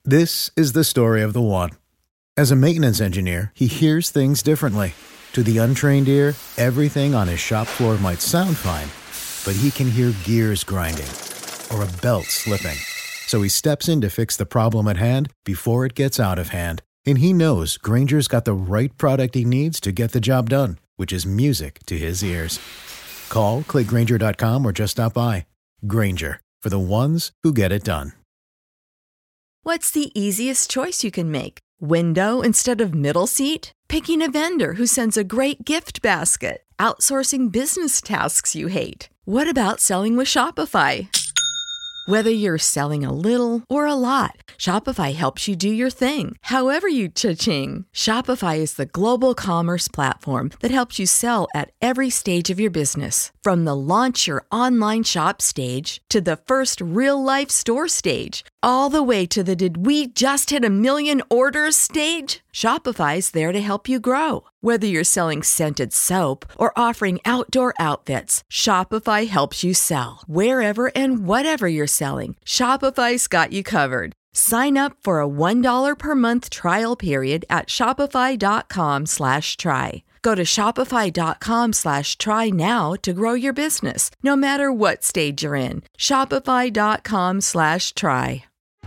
This is the story of the one. As a maintenance engineer, he hears things differently. To the untrained ear, everything on his shop floor might sound fine, but he can hear gears grinding or a belt slipping. So he steps in to fix the problem at hand before it gets out of hand. And he knows Grainger's got the right product he needs to get the job done, which is music to his ears. Call, click Grainger.com, or just stop by. Grainger, for the ones who get it done. What's the easiest choice you can make? Window instead of middle seat? Picking a vendor who sends a great gift basket? Outsourcing business tasks you hate? What about selling with Shopify? Whether you're selling a little or a lot, Shopify helps you do your thing, however you cha-ching. Shopify is the global commerce platform that helps you sell at every stage of your business. From the launch your online shop stage to the first real-life store stage, all the way to the did we just hit a million orders stage. Shopify's there to help you grow. Whether you're selling scented soap or offering outdoor outfits, Shopify helps you sell. Wherever and whatever you're selling, Shopify's got you covered. Sign up for a $1 per month trial period at shopify.com/try. Go to shopify.com/try now to grow your business, no matter what stage you're in. Shopify.com/try.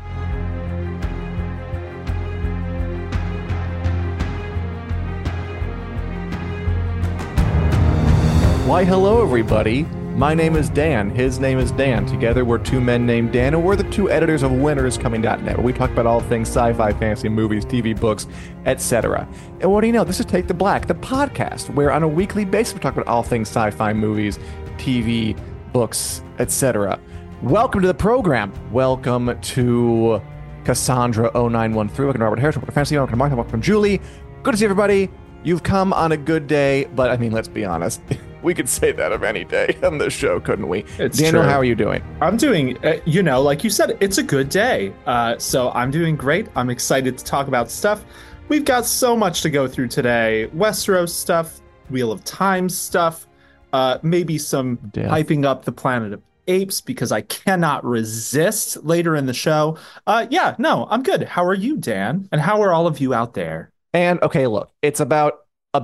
Why, hello, everybody. My name is Dan. His name is Dan. Together, we're two men named Dan, and we're the two editors of WinterisComing.net, where we talk about all things sci-fi, fantasy, movies, TV, books, etc. And what do you know? This is Take the Black, the podcast, where on a weekly basis we talk about all things sci-fi, movies, TV, books, etc. Welcome to the program. Welcome to Cassandra0913. Welcome to Robert Harris. Welcome to Fantasy. Welcome to Martha. Welcome to Julie. Good to see everybody. You've come on a good day, but I mean, let's be honest. We could say that of any day on this show, couldn't we? It's Daniel, true. how are you doing? I'm doing, like you said, it's a good day. So I'm doing great. I'm excited to talk about stuff. We've got so much to go through today. Westeros stuff, Wheel of Time stuff, maybe some hyping up the Planet of Apes because I cannot resist later in the show. I'm good. How are you, Dan? And how are all of you out there? And okay, look, it's about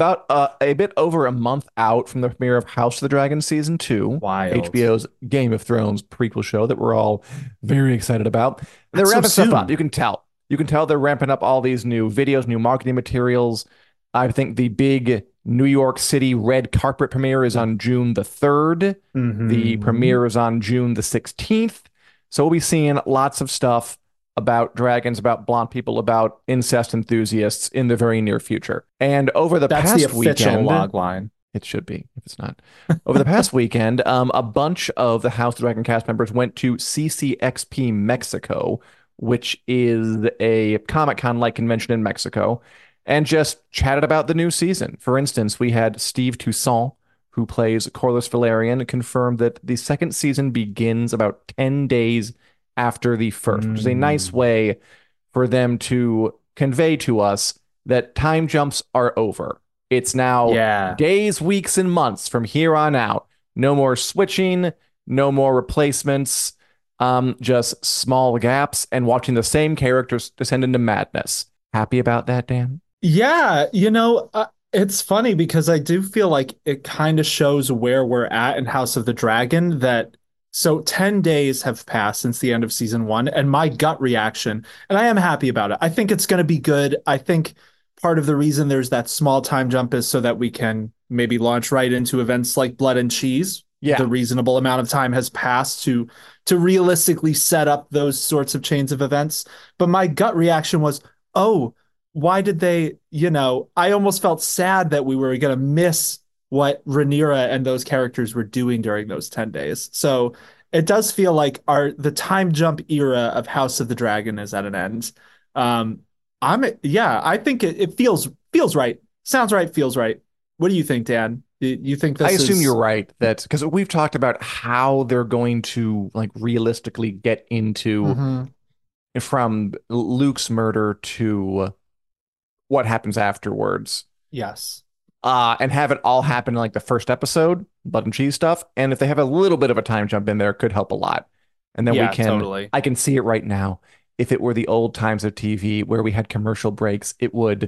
a bit over a month out from the premiere of House of the Dragon Season 2, Wild. HBO's Game of Thrones prequel show that we're all very excited about. They're ramping stuff up. You can tell. They're ramping up all these new videos, new marketing materials. I think the big New York City red carpet premiere is on June the 3rd. Mm-hmm. The premiere is on June the 16th. So we'll be seeing lots of stuff about dragons, about blonde people, about incest enthusiasts in the very near future. And over the past That's the official weekend, log line. It should be, if it's not. Over the past weekend, a bunch of the House of the Dragon cast members went to CCXP Mexico, which is a Comic-Con-like convention in Mexico, and just chatted about the new season. For instance, we had Steve Toussaint, who plays Corlys Velaryon, confirmed that the second season begins about 10 days after the first, which is a nice way for them to convey to us that time jumps are over. It's now days, weeks, and months from here on out. No more switching, no more replacements, just small gaps and watching the same characters descend into madness. Happy about that, Dan? Yeah, it's funny because I do feel like it kind of shows where we're at in House of the Dragon that so 10 days have passed since the end of season 1, and my gut reaction, and I am happy about it. I think it's going to be good. I think part of the reason there's that small time jump is so that we can maybe launch right into events like Blood and Cheese. Yeah. The reasonable amount of time has passed to realistically set up those sorts of chains of events. But my gut reaction was, oh, why did they, I almost felt sad that we were going to miss what Rhaenyra and those characters were doing during those 10 days. So it does feel like the time jump era of House of the Dragon is at an end. I think it feels right. Sounds right, feels right. What do you think, Dan? You think this I assume you're right, that because we've talked about how they're going to realistically get into from Luke's murder to what happens afterwards. Yes. And have it all happen in the first episode, Blood and Cheese stuff. And if they have a little bit of a time jump in there, it could help a lot. And then I can see it right now. if it were the old times of TV where we had commercial breaks, it would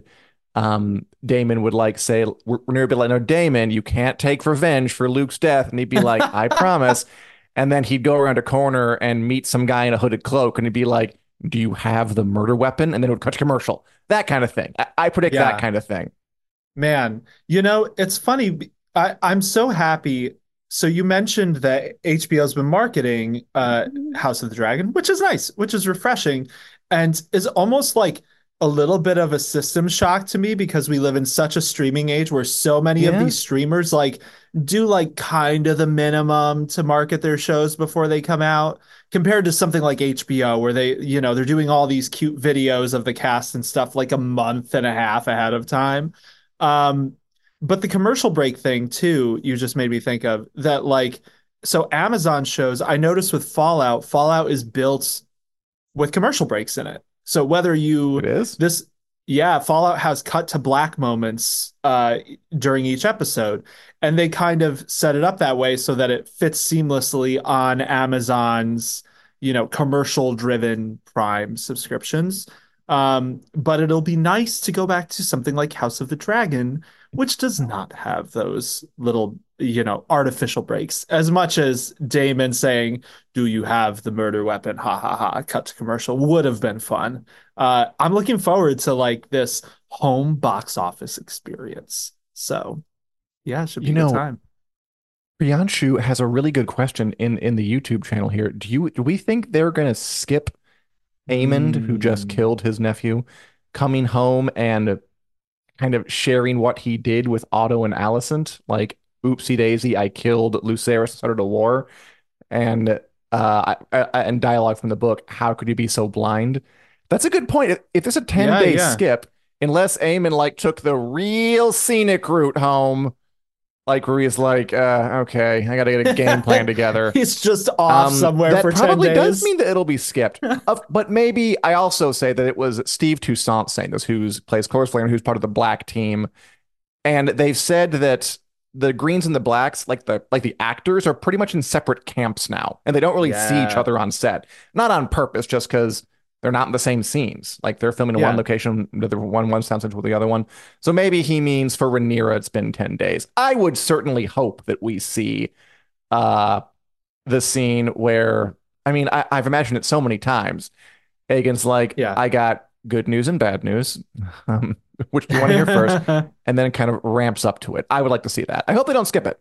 Damon would like say Rhaenyra would be like, no, Damon, you can't take revenge for Luke's death. And he'd be like, I promise. And then he'd go around a corner and meet some guy in a hooded cloak and he'd be like, do you have the murder weapon? And then it would cut to commercial. That kind of thing. I predict that Yeah, kind of thing. man. It's funny. I'm so happy. So you mentioned that HBO's been marketing House of the Dragon, which is nice, which is refreshing, and is almost like a little bit of a system shock to me because we live in such a streaming age where so many of Yeah. these streamers like do like kind of the minimum to market their shows before they come out compared to something like HBO where they're doing all these cute videos of the cast and stuff like a month and a half ahead of time. Um, but the commercial break thing too, you just made me think of that like so Amazon shows I noticed with Fallout is built with commercial breaks in it. So whether It you is. this yeah, Fallout has cut to black moments during each episode, and they kind of set it up that way so that it fits seamlessly on Amazon's, commercial driven Prime subscriptions. But it'll be nice to go back to something like House of the Dragon, which does not have those little, artificial breaks. As much as Damon saying, do you have the murder weapon? Ha ha ha. Cut to commercial would have been fun. I'm looking forward to like this home box office experience. So yeah, it should be You a good know, time. Priyanshu has a really good question in the YouTube channel here. Do we think they're gonna skip Aemond, who just Mm, killed his nephew, coming home and kind of sharing what he did with Otto and Alicent? Like, oopsie daisy, I killed Lucerys, started a war. And and dialogue from the book, how could you be so blind? That's a good point. If there's a 10 yeah, day yeah. skip, unless Aemon like took the real scenic route home, like where he's like, okay, I gotta get a game plan together. He's just off somewhere That for 10 probably does days. mean that it'll be skipped. But maybe I also say that it was Steve Toussaint saying this, who's plays Cloris Flare, who's part of the Black team, and they've said that the greens and the blacks, like the actors, are pretty much in separate camps now, and they don't really see each Yeah. other on set, not on purpose, just because they're not in the same scenes. Like they're filming in one Yeah. location, the one sounds central to the other one. So maybe he means for Rhaenyra, it's been 10 days. I would certainly hope that we see uh the scene where, I mean, I've imagined it so many times. Aegon's like, Yeah. I got good news and bad news. Which do you want to hear first? And then it kind of ramps up to it. I would like to see that. I hope they don't skip it.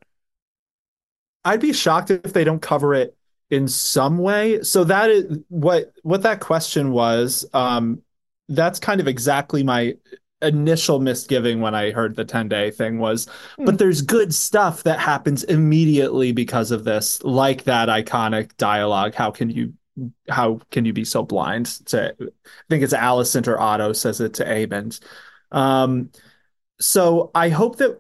I'd be shocked if they don't cover it in some way. So that is what that question was. That's kind of exactly my initial misgiving when I heard the 10-day thing was, Hmm. but there's good stuff that happens immediately because of this, like that iconic dialogue. How can you be so blind to I think it's Alicent or Otto says it to Aemond. Um, so I hope that,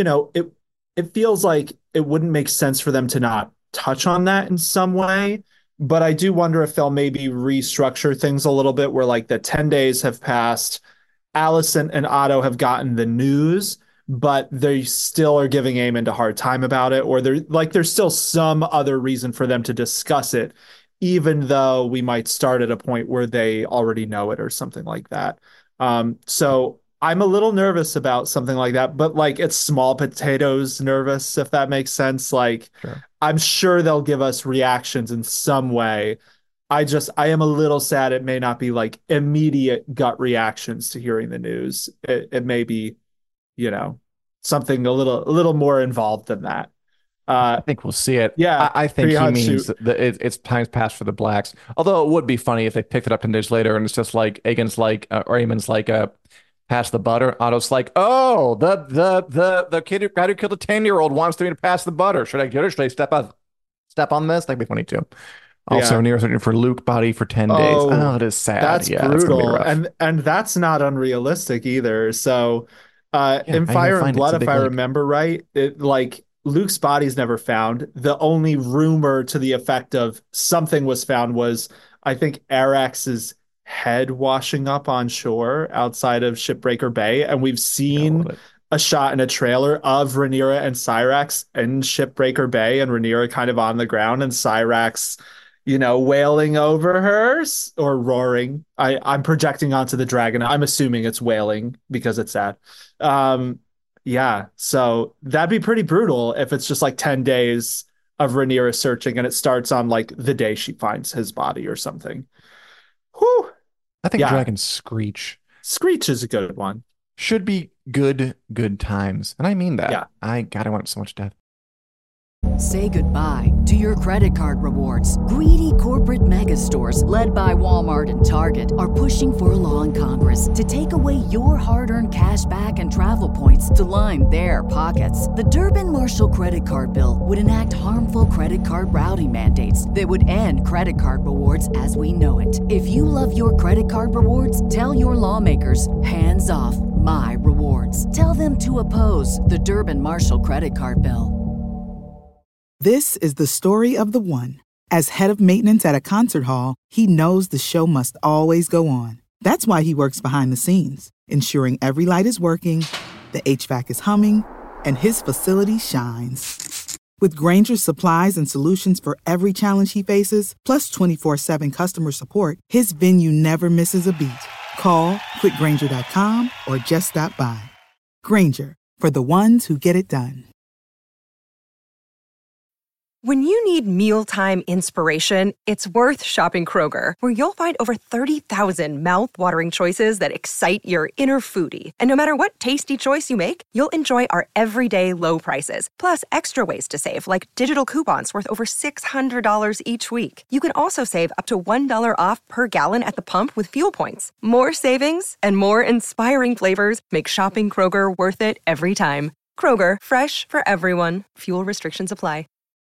it feels like it wouldn't make sense for them to not touch on that in some way. But I do wonder if they'll maybe restructure things a little bit where like the 10 days have passed, Allison and Otto have gotten the news, but they still are giving Aemond a hard time about it, or there's still some other reason for them to discuss it, even though we might start at a point where they already know it or something like that. So I'm a little nervous about something like that, but like it's small potatoes nervous, if that makes sense. Like Sure. I'm sure they'll give us reactions in some way. I am a little sad it may not be like immediate gut reactions to hearing the news. It may be, you know, something a little more involved than that. I Uh think we'll see it. yeah, I think he Priyanshu. means that it's times past for the blacks. Although it would be funny if they picked it up 10 days later and it's just like Aegon's like, or Aemon's like, pass the butter. Otto's like, oh, the kid who guy who killed a 10-year-old wants me to pass the butter. Should I get her? Should I step on this? That'd be funny too. Also, Yeah. near searching for Luke body for 10 days. Oh, Oh, it is sad. that's Yeah, it's gonna be brutal. rough. And that's not unrealistic either. So Yeah, in how are you gonna Fire and find it? It's Blood, a if big I lake. remember right, it like Luke's body's never found. The only rumor to the effect of something was found was I think Arax's head washing up on shore outside of Shipbreaker Bay. And we've Yeah, I love seen it. a shot in a trailer of Rhaenyra and Syrax in Shipbreaker Bay and Rhaenyra kind of on the ground and Syrax, wailing over her or roaring. I'm projecting onto the dragon. I'm assuming it's wailing because it's sad. Yeah, so that'd be pretty brutal if it's just like 10 days of Rhaenyra searching and it starts on like the day she finds his body or something. Whew. I think Yeah. Dragon Screech Screech is a good one. should be good times. And I mean that. Yeah. I want so much death. Say goodbye to your credit card rewards. Greedy corporate mega stores, led by Walmart and Target, are pushing for a law in Congress to take away your hard-earned cash back and travel points to line their pockets. The Durbin-Marshall credit card bill would enact harmful credit card routing mandates that would end credit card rewards as we know it. If you love your credit card rewards, tell your lawmakers, hands off my rewards. Tell them to oppose the Durbin-Marshall credit card bill. This is the story of the one. As head of maintenance at a concert hall, he knows the show must always go on. That's why he works behind the scenes, ensuring every light is working, the HVAC is humming, and his facility shines. With Grainger's supplies and solutions for every challenge he faces, plus 24/7 customer support, his venue never misses a beat. Call quickgrainger.com or just stop by. Grainger, for the ones who get it done. When you need mealtime inspiration, it's worth shopping Kroger, where you'll find over 30,000 mouth-watering choices that excite your inner foodie. And no matter what tasty choice you make, you'll enjoy our everyday low prices, plus extra ways to save, like digital coupons worth over $600 each week. You can also save up to $1 off per gallon at the pump with fuel points. More savings and more inspiring flavors make shopping Kroger worth it every time. Kroger, fresh for everyone. Fuel restrictions apply.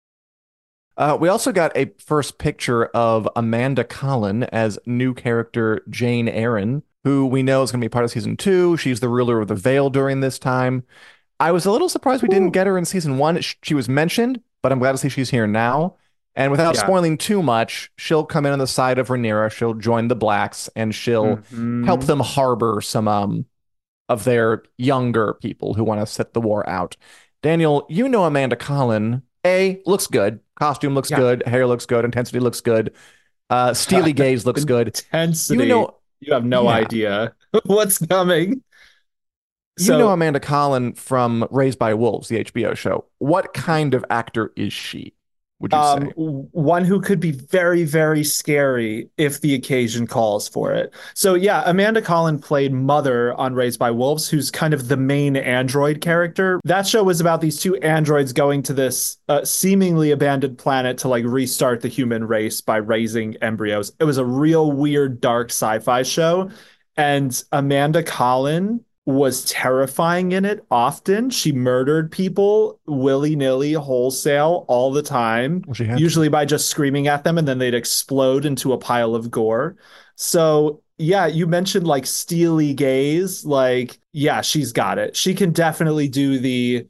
We also got a first picture of Amanda Collin as new character Jane Eyre, who we know is going to be part of season 2. She's the ruler of the Vale during this time. I was a little surprised we didn't get her in season 1. She was mentioned, but I'm glad to see she's here now. And without spoiling too much, she'll come in on the side of Rhaenyra. She'll join the Blacks, and she'll help them harbor some of their younger people who want to sit the war out. Daniel, you know Amanda Collin. Looks good. Costume looks good. Hair looks good. Intensity looks good. Steely gaze looks good. Intensity. You have no idea what's coming. You know Amanda Collin from Raised by Wolves, the HBO show. What kind of actor is she, would you say? One who could be very, very scary if the occasion calls for it. So yeah, Amanda Collin played Mother on Raised by Wolves, who's kind of the main android character. That show was about these two androids going to this seemingly abandoned planet to like restart the human race by raising embryos. It was a real weird, dark sci-fi show. And Amanda Collin was terrifying in it often. She murdered people willy-nilly, wholesale, all the time, usually by just screaming at them, and then they'd explode into a pile of gore. So yeah, you mentioned like steely gaze. Like, yeah, she's got it. She can definitely do the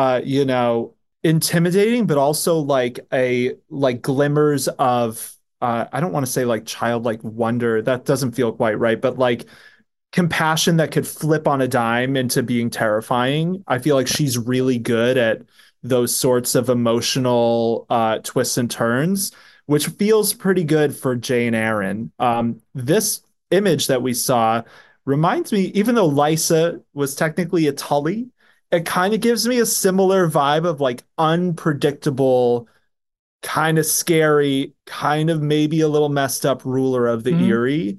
intimidating, but also like glimmers of I don't want to say like childlike wonder. That doesn't feel quite right, but like compassion that could flip on a dime into being terrifying. I feel like she's really good at those sorts of emotional twists and turns, which feels pretty good for Jane Eyre. This image that we saw reminds me, even though Lysa was technically a Tully, it kind of gives me a similar vibe of like unpredictable, kind of scary, kind of maybe a little messed up ruler of the Eyrie.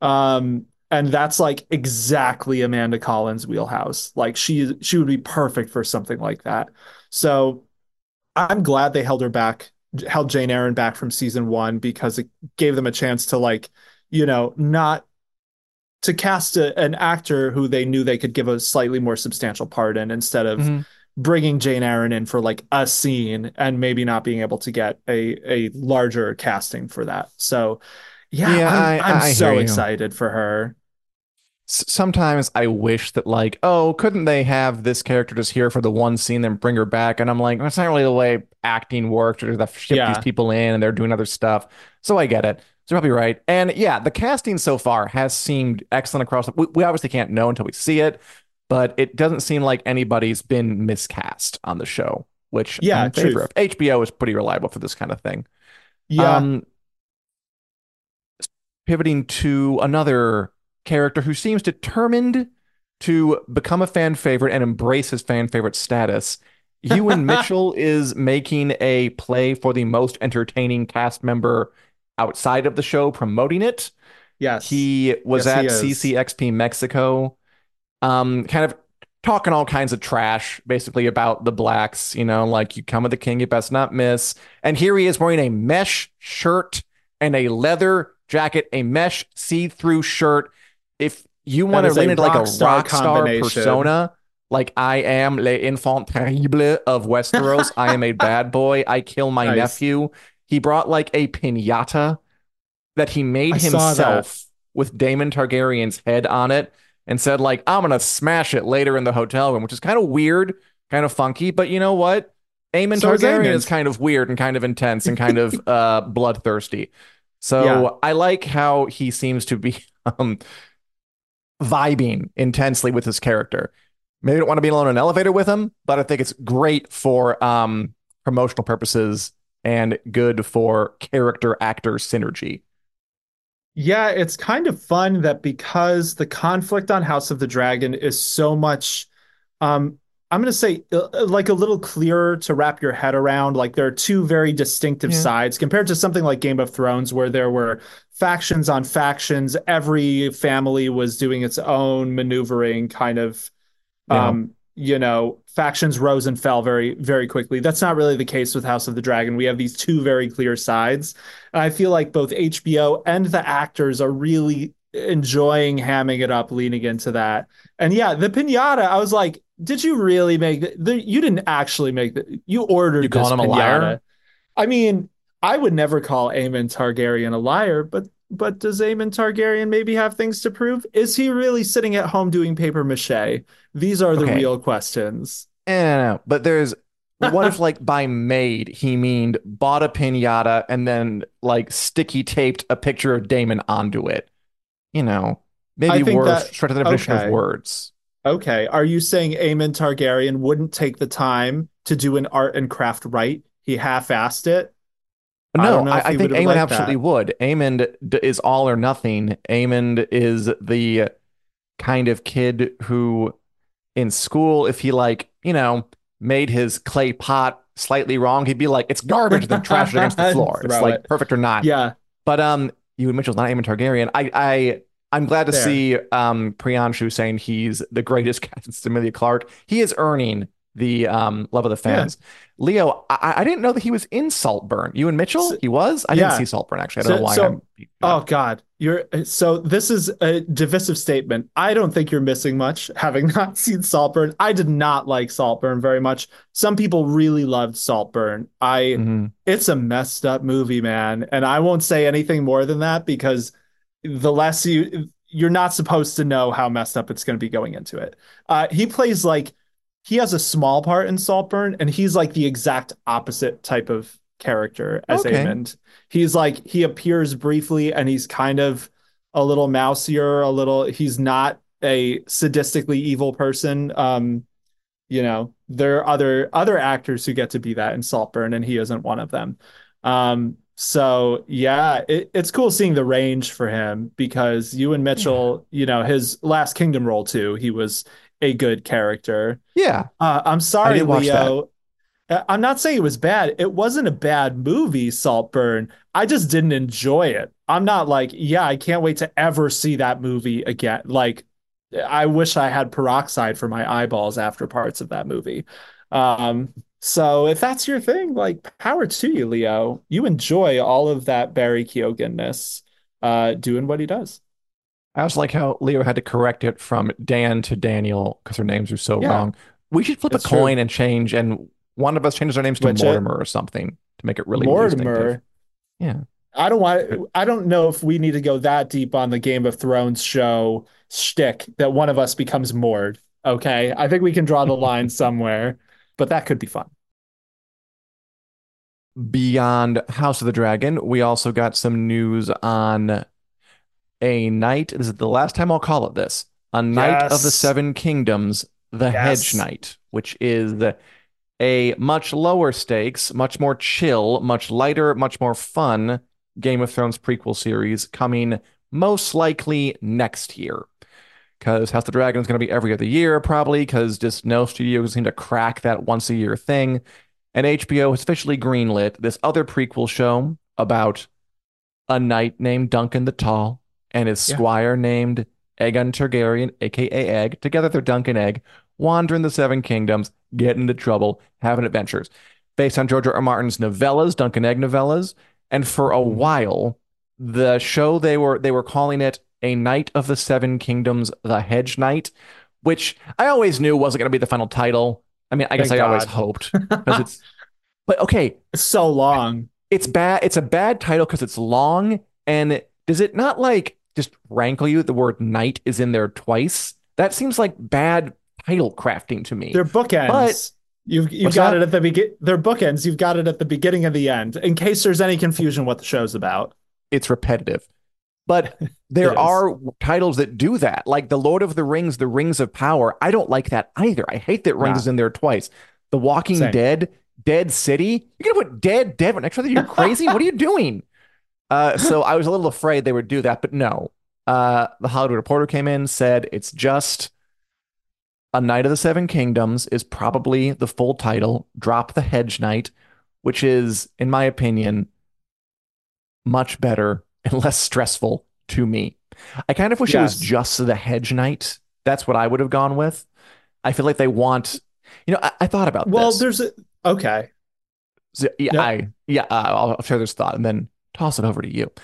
And that's like exactly Amanda Collin's wheelhouse. Like she would be perfect for something like that. So I'm glad they held Jane Eyre back from season 1, because it gave them a chance to not to cast an actor who they knew they could give a slightly more substantial part in, instead of bringing Jane Eyre in for like a scene and maybe not being able to get a larger casting for that. So I'm so excited for her. Sometimes I wish that couldn't they have this character just here for the one scene, then bring her back? And I'm like, that's not really the way acting works. Or they ship these people in and they're doing other stuff. So I get it. So you're probably right. And yeah, the casting so far has seemed excellent across. We obviously can't know until we see it, but it doesn't seem like anybody's been miscast on the show, which I'm in favor of. HBO is pretty reliable for this kind of thing. Yeah. pivoting to another character who seems determined to become a fan favorite and embrace his fan favorite status. Ewan Mitchell is making a play for the most entertaining cast member outside of the show, promoting it. Yes. He was Yes, at he is. CCXP Mexico, kind of talking all kinds of trash, basically about the blacks, like you come with the king, you best not miss. And here he is wearing a mesh shirt and a leather jacket, a mesh see-through shirt. If you want to lean into like a rock star persona, like I am l'enfant terrible of Westeros, I am a bad boy, I kill my nephew. He brought like a piñata that he made himself with Daemon Targaryen's head on it and said, like, I'm going to smash it later in the hotel room, which is kind of weird, kind of funky. But you know what? Aemon Targaryen is kind of weird and kind of intense and kind of bloodthirsty. So I like how he seems to be vibing intensely with his character. Maybe I don't want to be alone in an elevator with him, but I think it's great for promotional purposes and good for character actor synergy. Yeah, it's kind of fun that because the conflict on House of the Dragon is so much, I'm going to say like a little clearer to wrap your head around. Like there are two very distinctive sides compared to something like Game of Thrones, where there were factions on factions. Every family was doing its own maneuvering kind of, factions rose and fell very, very quickly. That's not really the case with House of the Dragon. We have these two very clear sides. And I feel like both HBO and the actors are really enjoying hamming it up, leaning into that. And yeah, the piñata, I was like, did you really make you didn't actually make you ordered you this call him piñata. A liar? I mean, I would never call Aemon Targaryen a liar, but does Aemon Targaryen maybe have things to prove? Is he really sitting at home doing paper mache? These are the real questions. No. But what if like by made he meaned bought a piñata and then like sticky taped a picture of Daemon onto it? Maybe words, straight to the definition of words. Okay. Are you saying Aemon Targaryen wouldn't take the time to do an art and craft right? He half-assed it? No, I think Aemon absolutely would. Aemon is all or nothing. Aemon is the kind of kid who in school, if he made his clay pot slightly wrong, he'd be like, it's garbage, then trash it against the floor. It's like perfect or not. Yeah. But Ewan Mitchell's not Aemon Targaryen. I'm glad to see Priyanshu saying he's the greatest cat since Emilia Clarke. He is earning the love of the fans. Leo, I didn't know that he was in Saltburn. Ewan Mitchell, he was? I didn't see Saltburn, actually. I don't know why. Oh, God. This is a divisive statement. I don't think you're missing much, having not seen Saltburn. I did not like Saltburn very much. Some people really loved Saltburn. It's a messed up movie, man. And I won't say anything more than that because the less you're not supposed to know how messed up it's going to be going into it. He has a small part in Saltburn, and he's like the exact opposite type of character as Aemond. He's like, he appears briefly and he's kind of a little mousier, he's not a sadistically evil person. There are other actors who get to be that in Saltburn, and he isn't one of them. So yeah, it's cool seeing the range for him because Ewan Mitchell, his Last Kingdom role too, he was a good character. Yeah. I'm sorry, Leo. I'm not saying it was bad. It wasn't a bad movie, Saltburn. I just didn't enjoy it. I'm not like, I can't wait to ever see that movie again. Like, I wish I had peroxide for my eyeballs after parts of that movie. So if that's your thing, like, power to you, Leo. You enjoy all of that Barry Keoghan-ness doing what he does. I also like how Leo had to correct it from Dan to Daniel because their names are so wrong. We should flip a coin and change, and one of us changes our names to Mortimer or something to make it really Mortimer. Yeah. I don't know if we need to go that deep on the Game of Thrones show shtick that one of us becomes Mord. Okay. I think we can draw the line somewhere, but that could be fun. Beyond House of the Dragon, we also got some news on a Knight. This is the last time I'll call it this. A Knight of the Seven Kingdoms, the Hedge Knight, which is a much lower stakes, much more chill, much lighter, much more fun Game of Thrones prequel series coming most likely next year. Because House of the Dragon is going to be every other year, probably, because just no studio seem to crack that once a year thing. And HBO has officially greenlit this other prequel show about a knight named Duncan the Tall and his squire named Aegon Targaryen, aka Egg. Together they're Dunk and Egg, wandering the Seven Kingdoms, getting into trouble, having adventures. Based on George R. R. Martin's novellas, Dunk and Egg novellas. And for a while, the show they were calling it A Knight of the Seven Kingdoms, The Hedge Knight, which I always knew wasn't going to be the final title. I mean, I guess I always hoped because it's, but okay, it's so long. It's bad. It's a bad title because it's long. And does it not like just rankle you? The word knight is in there twice. That seems like bad title crafting to me. They're bookends. But you've got it at the beginning. They're bookends. You've got it at the beginning and the end, in case there's any confusion what the show's about. It's repetitive. But there are titles that do that, like The Lord of the Rings, The Rings of Power. I don't like that either. I hate that Rings is in there twice. The Walking Dead, Dead City. You're going to put Dead next to that? You're crazy? What are you doing? So I was a little afraid they would do that, but no. The Hollywood Reporter came in, said it's just A Knight of the Seven Kingdoms is probably the full title. Drop the Hedge Knight, which is, in my opinion, much better and less stressful to me. I kind of wish it was just the Hedge Knight. That's what I would have gone with. I feel like they want, I thought about this. Well, there's okay. So, I'll share this thought and then toss it over to you.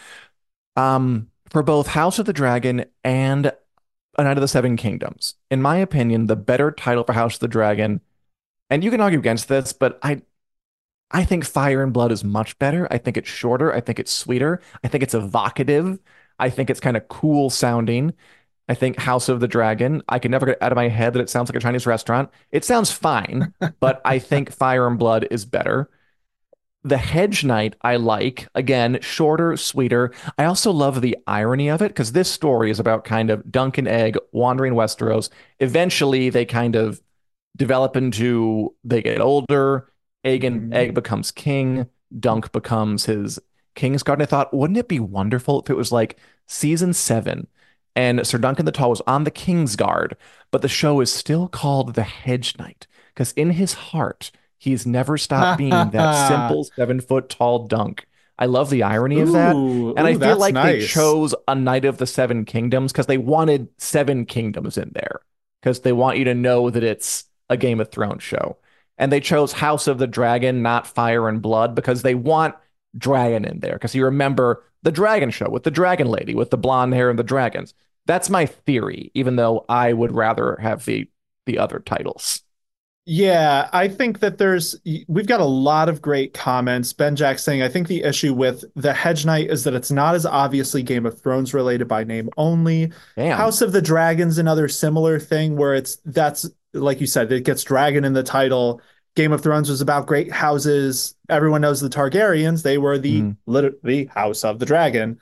For both House of the Dragon and A Knight of the Seven Kingdoms, in my opinion, the better title for House of the Dragon, and you can argue against this, but I think Fire and Blood is much better. I think it's shorter. I think it's sweeter. I think it's evocative. I think it's kind of cool sounding. I think House of the Dragon, I can never get out of my head that it sounds like a Chinese restaurant. It sounds fine, but I think Fire and Blood is better. The Hedge Knight I like. Again, shorter, sweeter. I also love the irony of it because this story is about kind of Dunk and Egg wandering Westeros. Eventually, they kind of develop into, they get older. Egg becomes king. Dunk becomes his King's Guard. And I thought, wouldn't it be wonderful if it was like season 7 and Sir Duncan the Tall was on the King's Guard, but the show is still called The Hedge Knight because in his heart, he's never stopped being that simple 7-foot tall Dunk. I love the irony of that. And I feel like they chose A Knight of the Seven Kingdoms because they wanted 7 kingdoms in there because they want you to know that it's a Game of Thrones show. And they chose House of the Dragon, not Fire and Blood, because they want dragon in there. Because you remember the dragon show with the dragon lady with the blonde hair and the dragons. That's my theory, even though I would rather have the other titles. Yeah, I think that we've got a lot of great comments. Ben Jack saying, I think the issue with the Hedge Knight is that it's not as obviously Game of Thrones related by name only. Damn. House of the Dragon's another similar thing where that's like you said, it gets dragon in the title. Game of Thrones was about great houses. Everyone knows the Targaryens. They were the House of the Dragon.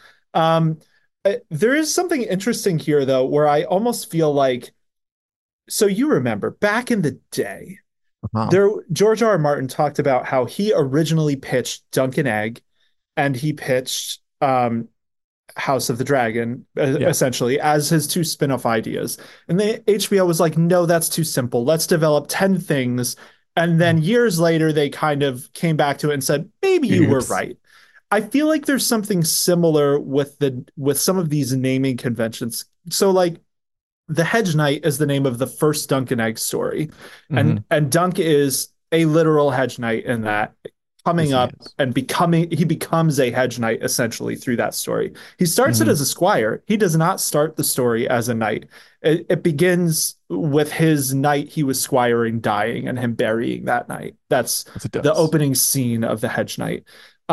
There is something interesting here, though, where I almost feel like, so you remember back in the day, George R. R. Martin talked about how he originally pitched Dunk and Egg and he pitched House of the Dragon, essentially, as his 2 spin-off ideas. And the HBO was like, no, that's too simple. Let's develop 10 things. And then years later, they kind of came back to it and said, maybe you were right. I feel like there's something similar with some of these naming conventions. So like the Hedge Knight is the name of the first Dunk and Egg story. And Dunk is a literal Hedge Knight in that. Coming up and he becomes a Hedge Knight essentially through that story. He starts it as a squire. He does not start the story as a knight. It begins with his knight he was squiring dying and him burying that knight. That's the opening scene of the Hedge Knight.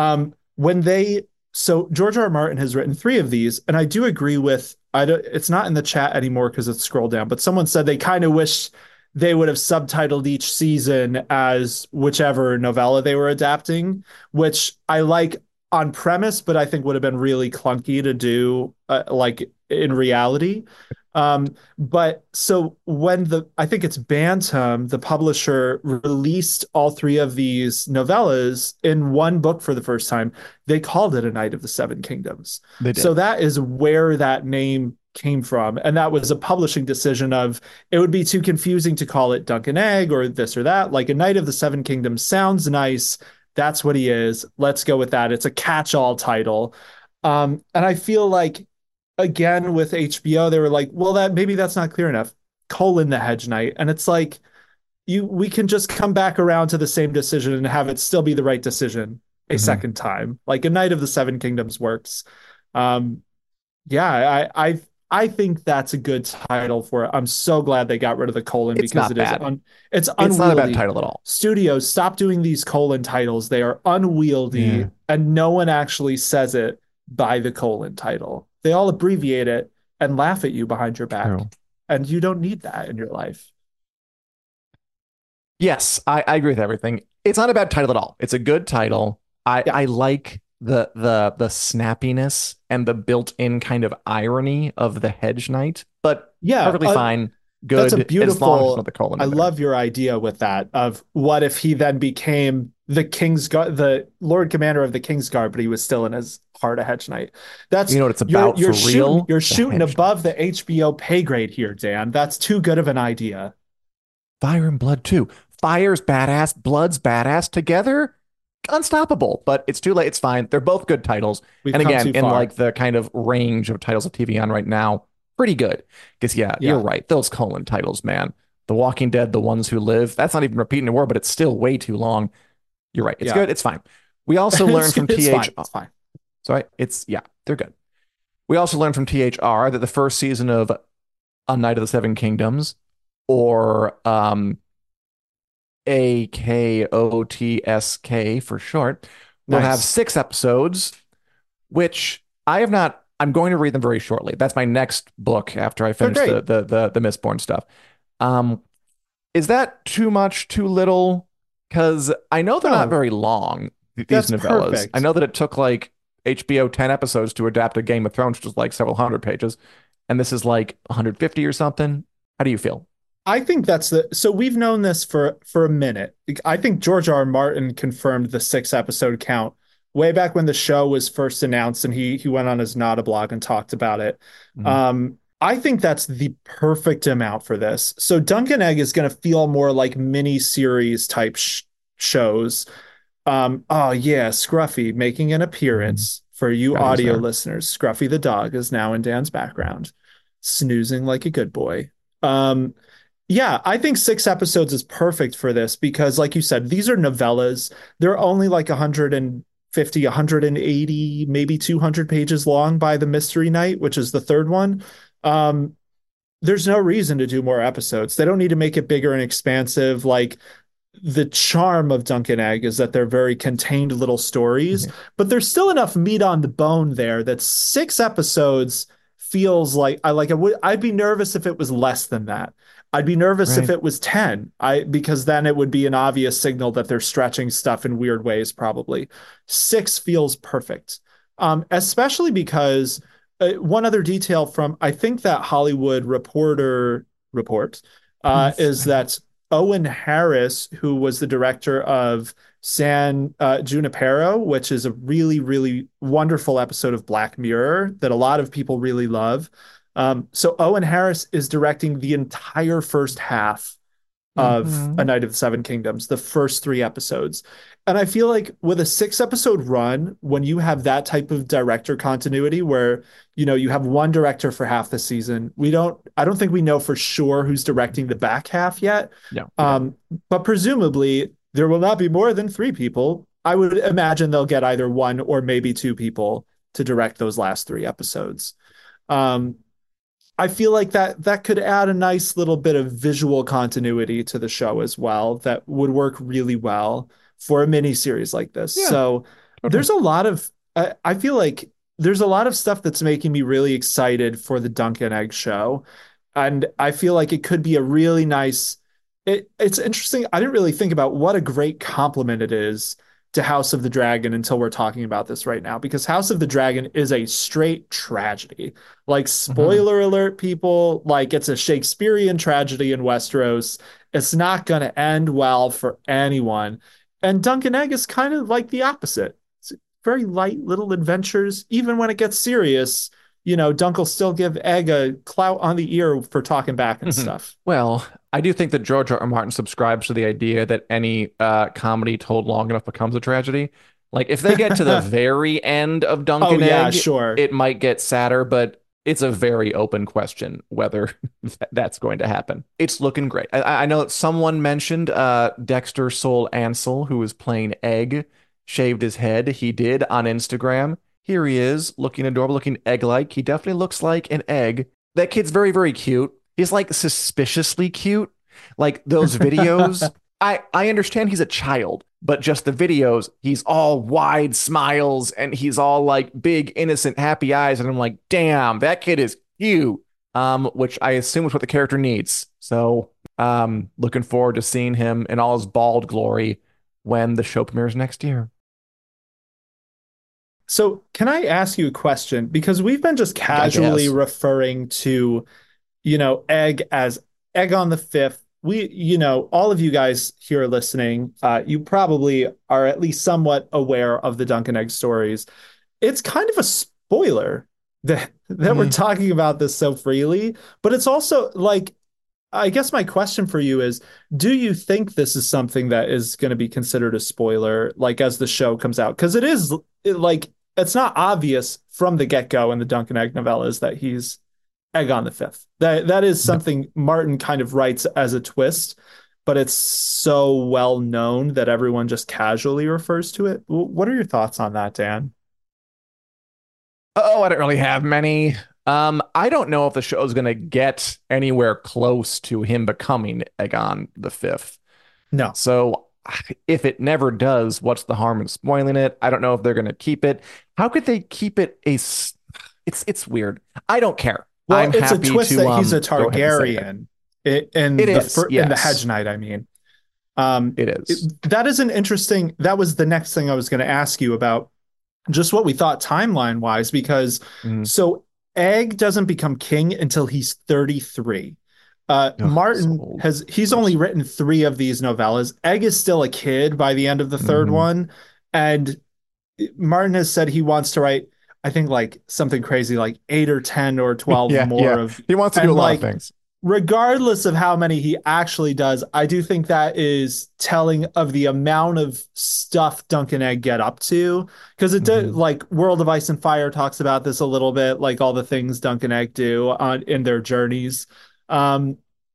So George R. R. Martin has written 3 of these, and I do agree with, it's not in the chat anymore because it's scrolled down, but someone said they kind of wish they would have subtitled each season as whichever novella they were adapting, which I like on premise, but I think would have been really clunky to do like in reality. But so when I think it's Bantam, the publisher, released all three of these novellas in one book for the first time, they called it A Knight of the Seven Kingdoms. They did. So that is where that name came from. And that was a publishing decision of it would be too confusing to call it Dunk and Egg or this or that. Like A Knight of the Seven Kingdoms sounds nice. That's what he is. Let's go with that. It's a catch-all title. And I feel like again with HBO, they were like, well, that maybe that's not clear enough. Colon the Hedge Knight. And it's like we can just come back around to the same decision and have it still be the right decision a second time. Like A Knight of the Seven Kingdoms works. I think that's a good title for it. I'm so glad they got rid of the colon It's because not it is bad. it's It's not a bad unwieldy. title at all. Studios, stop doing these colon titles. They are unwieldy Yeah. and no one actually says it by the colon title. They all abbreviate it and laugh at you behind your back. True. And you don't need that in your life. Yes, I agree with everything. It's not a bad title at all. It's a good title. I like the snappiness and the built-in kind of irony of the Hedge Knight, but Yeah, perfectly fine. Good. That's a as long as beautiful. it's not the colon I in there. love your idea with that. Of what if he then became the Kingsguard, the Lord Commander of the Kingsguard, but he was still in his heart a Hedge Knight. That's You know what it's about you're for shooting, real? You're The shooting Hedge above the HBO pay grade here, Dan. That's too good of an idea. Fire and Blood too. Fire's badass, Blood's badass together. Unstoppable, but it's too late. It's fine. They're both good titles. We've And come again, too in far. like the kind of range of titles of TV on right now, pretty good. Because you're right. Those colon titles, man. The Walking Dead, The Ones Who Live. That's not even repeating a word, but it's still way too long. You're right. It's good. It's fine. We also learned from It's fine. TH. It's fine. Sorry, they're good. We also learned from THR that the first season of A Knight of the Seven Kingdoms, or AKOTSK for short, will have 6 episodes, which I have not. I'm going to read them very shortly. That's my next book after I finish great. the Mistborn stuff. Is that too much, too little? Because I know they're No. not very long, these That's novellas. perfect. I know that it took like HBO 10 episodes to adapt a Game of Thrones, which was like several hundred pages. And this is like 150 or something. How do you feel? I think so we've known this for a minute. I think George R. R. Martin confirmed the 6 episode count way back when the show was first announced, and he went on his Nada blog and talked about it. I think that's the perfect amount for this. So Dunk and Egg is going to feel more like mini series type shows. Oh yeah, Scruffy making an appearance for you Forgot he was audio there. listeners. Scruffy the dog is now in Dan's background, snoozing like a good boy. Yeah, I think 6 episodes is perfect for this because, like you said, these are novellas. They're only like 150, 180, maybe 200 pages long by the Mystery Night, which is the third one. There's no reason to do more episodes. They don't need to make it bigger and expansive. Like the charm of Dunk and Egg is that they're very contained little stories, but there's still enough meat on the bone there that 6 episodes feels like I'd be nervous if it was less than that. I'd be nervous if Right. it was 10. Because then it would be an obvious signal that they're stretching stuff in weird ways, probably. 6 feels perfect. Especially because one other detail from I think that Hollywood Reporter report is that Owen Harris, who was the director of San Junipero, which is a really, really wonderful episode of Black Mirror that a lot of people really love. So Owen Harris is directing the entire first half of A Knight of the Seven Kingdoms, the first 3 episodes. And I feel like with a 6 episode run, when you have that type of director continuity where, you have one director for half the season, I don't think we know for sure who's directing the back half yet. Yeah. But presumably there will not be more than 3 people. I would imagine they'll get either 1 or maybe 2 people to direct those last 3 episodes. I feel like that could add a nice little bit of visual continuity to the show as well that would work really well for a mini series like this. Yeah, So there's a lot of I feel like there's a lot of stuff that's making me really excited for the Dunk and Egg show. And I feel like it could be a really nice it's interesting. I didn't really think about what a great compliment it is to House of the Dragon until we're talking about this right now, because House of the Dragon is a straight tragedy. Like, spoiler alert, people, like, it's a Shakespearean tragedy in Westeros. It's not going to end well for anyone. And Dunk and Egg is kind of like the opposite. It's very light little adventures. Even when it gets serious, Dunk will still give Egg a clout on the ear for talking back and stuff. Well, I do think that George R. R. Martin subscribes to the idea that any comedy told long enough becomes a tragedy. Like, if they get to the very end of Dunk and Egg, sure, it might get sadder, but it's a very open question whether that's going to happen. It's looking great. I know that someone mentioned Dexter Soul Ansel, who was playing Egg, shaved his head. He did on Instagram. Here he is, looking adorable, looking egg-like. He definitely looks like an egg. That kid's very, very cute. He's like suspiciously cute. Like those videos. I understand he's a child, but just the videos, he's all wide smiles and he's all like big, innocent, happy eyes. And I'm like, damn, that kid is cute. Which I assume is what the character needs. So looking forward to seeing him in all his bald glory when the show premieres next year. So can I ask you a question? Because we've been just casually referring to, Egg as Aegon the Fifth. All of you guys here listening, you probably are at least somewhat aware of the Dunk and Egg stories. It's kind of a spoiler that we're talking about this so freely, but it's also like, I guess my question for you is, do you think this is something that is going to be considered a spoiler, like as the show comes out? Because it's not obvious from the get-go in the Dunk and Egg novellas that he's Aegon the Fifth. That is something Martin kind of writes as a twist, but it's so well known that everyone just casually refers to it. What are your thoughts on that, Dan? Oh, I don't really have many. I don't know if the show is going to get anywhere close to him becoming Aegon the Fifth. No. So if it never does, what's the harm in spoiling it? I don't know if they're going to keep it. How could they keep it It's weird. I don't care. Well, I'm it's a happy twist to, that he's a go ahead and say Targaryen in yes. the Hedge Knight, I mean. It is. That is an interesting. That was the next thing I was going to ask you about, just what we thought timeline wise, because so Egg doesn't become king until he's 33. Martin he's only written 3 of these novellas. Egg is still a kid by the end of the third one, and Martin has said he wants to write, I think, like something crazy like 8 or 10 or 12 more of. He wants to do a lot of things. Regardless of how many he actually does, I do think that is telling of the amount of stuff Dunk and Egg get up to. Because it does, like, World of Ice and Fire talks about this a little bit, like all the things Dunk and Egg do in their journeys. I'd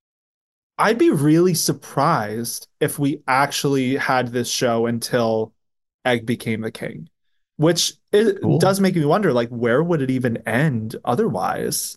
be really surprised if we actually had this show until Egg became the king, which does make me wonder, like, where would it even end otherwise?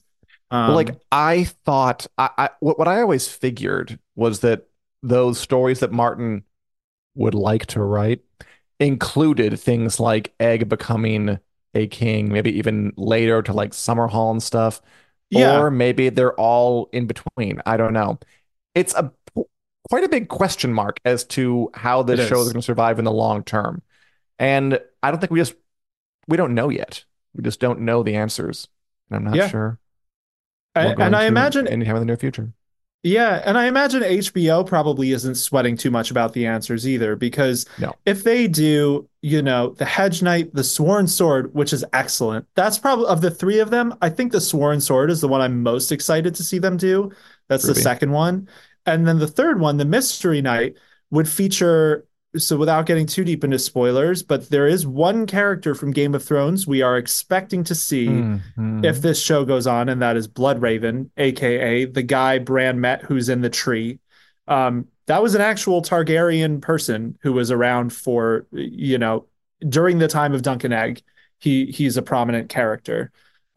I thought, what I always figured was that those stories that Martin would like to write included things like Egg becoming a king, maybe even later to like Summerhall and stuff. Yeah. Or maybe they're all in between. I don't know. It's quite a big question mark as to how this show is going to survive in the long term. And I don't think we don't know yet. We just don't know the answers. And I'm not sure. And I imagine anytime in the near future. Yeah, and I imagine HBO probably isn't sweating too much about the answers either, because if they do, the Hedge Knight, the Sworn Sword, which is excellent. That's probably, of the 3 of them, I think the Sworn Sword is the one I'm most excited to see them do. That's the second one. And then the third one, the Mystery Knight, would feature, so without getting too deep into spoilers, but there is one character from Game of Thrones we are expecting to see if this show goes on, and that is Bloodraven, aka the guy Bran met who's in the tree. That was an actual Targaryen person who was around for, during the time of Dunk and Egg. He's a prominent character.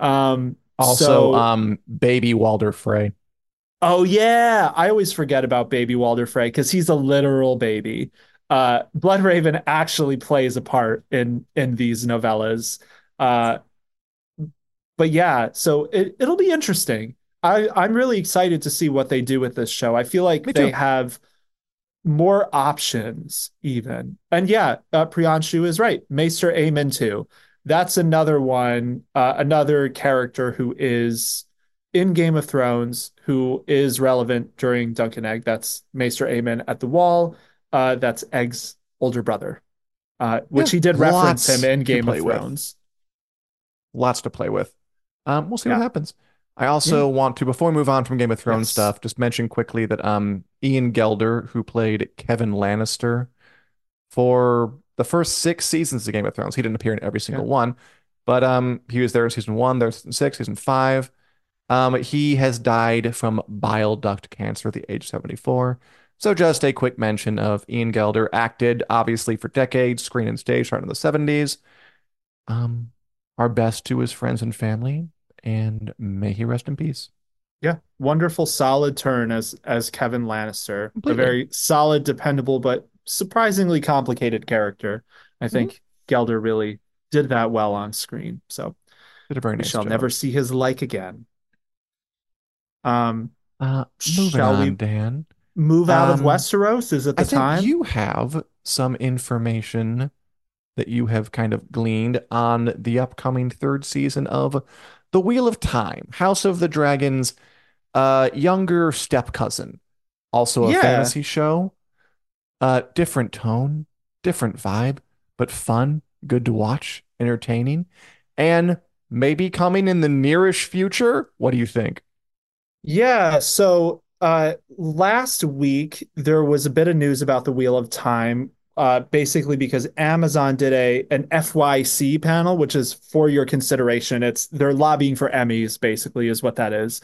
Baby Walder Frey. Oh yeah, I always forget about baby Walder Frey because he's a literal baby. Bloodraven actually plays a part in these novellas. But yeah, so it'll be interesting. I'm really excited to see what they do with this show. I feel like they have more options even. And yeah, Priyanshu is right. Maester Aemon too. That's another one, another character who is in Game of Thrones, who is relevant during Dunk and Egg. That's Maester Aemon at the Wall. That's Egg's older brother, which Yeah, he did reference him lots in to Game of play with. Thrones. Lots to play with. We'll see what Yeah. happens. I also want to, before we move on from Game of Thrones Yes. stuff, just mention quickly that Ian Gelder, who played Kevin Lannister for the first 6 seasons of Game of Thrones, he didn't appear in every single one, but he was there in season 1, there in season 6, season 5. He has died from bile duct cancer at the age of 74. So just a quick mention of Ian Gelder, acted obviously for decades, screen and stage, starting in the 70s. Um, our best to his friends and family, and may he rest in peace. Yeah, wonderful, solid turn as Kevin Lannister. A Completely. very solid, dependable, but surprisingly complicated character. I Mhm. think Gelder really did that well on screen. So Did a very we nice shall job. never see his like again. Um, Moving shall on, we Dan. move out of Um, Westeros? Is it I the think time? you have some information that you have kind of gleaned on the upcoming third season of The Wheel of Time, House of the Dragon's younger step cousin, also a Yeah. fantasy show. Different tone, different vibe, but fun, good to watch, entertaining, and maybe coming in the nearish future. What do you think? Yeah, so last week there was a bit of news about the Wheel of Time, basically because Amazon did an FYC panel, which is for your consideration. It's they're lobbying for Emmys, basically, is what that is.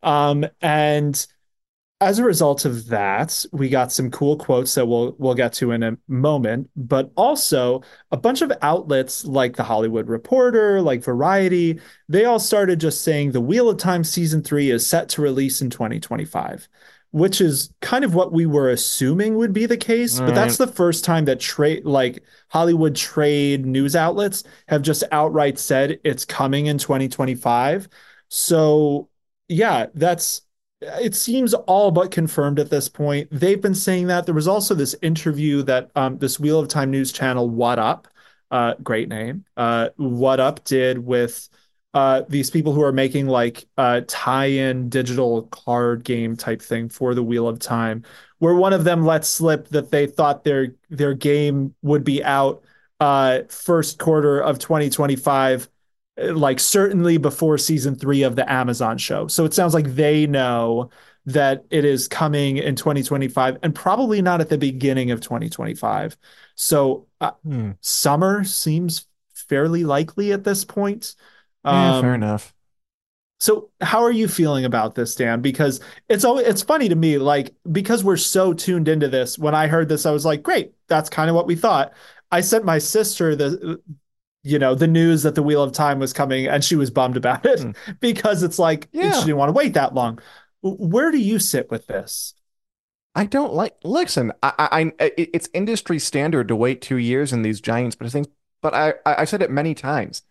And as a result of that, we got some cool quotes that we'll get to in a moment, but also a bunch of outlets like The Hollywood Reporter, like Variety, they all started just saying The Wheel of Time season 3 is set to release in 2025, which is kind of what we were assuming would be the case, but that's Right. the first time that trade like Hollywood trade news outlets have just outright said it's coming in 2025. So, yeah, that's it seems all but confirmed at this point. They've been saying that. There was also this interview that this Wheel of Time news channel, What Up, great name, What Up did with these people who are making like tie-in digital card game type thing for the Wheel of Time, where one of them let slip that they thought their game would be out first quarter of 2025, like certainly before season 3 of the Amazon show. So it sounds like they know that it is coming in 2025 and probably not at the beginning of 2025. So Hmm. summer seems fairly likely at this point. Yeah, fair Um, enough. so how are you feeling about this, Dan? Because it's funny to me, like because we're so tuned into this. When I heard this, I was like, great, that's kind of what we thought. I sent my sister the news that the Wheel of Time was coming, and she was bummed about it Hmm. because it's like she Yeah, didn't want to wait that long. Where do you sit with this? I don't like. Listen, it's industry standard to wait 2 years in these giants, but I think, but I said it many times.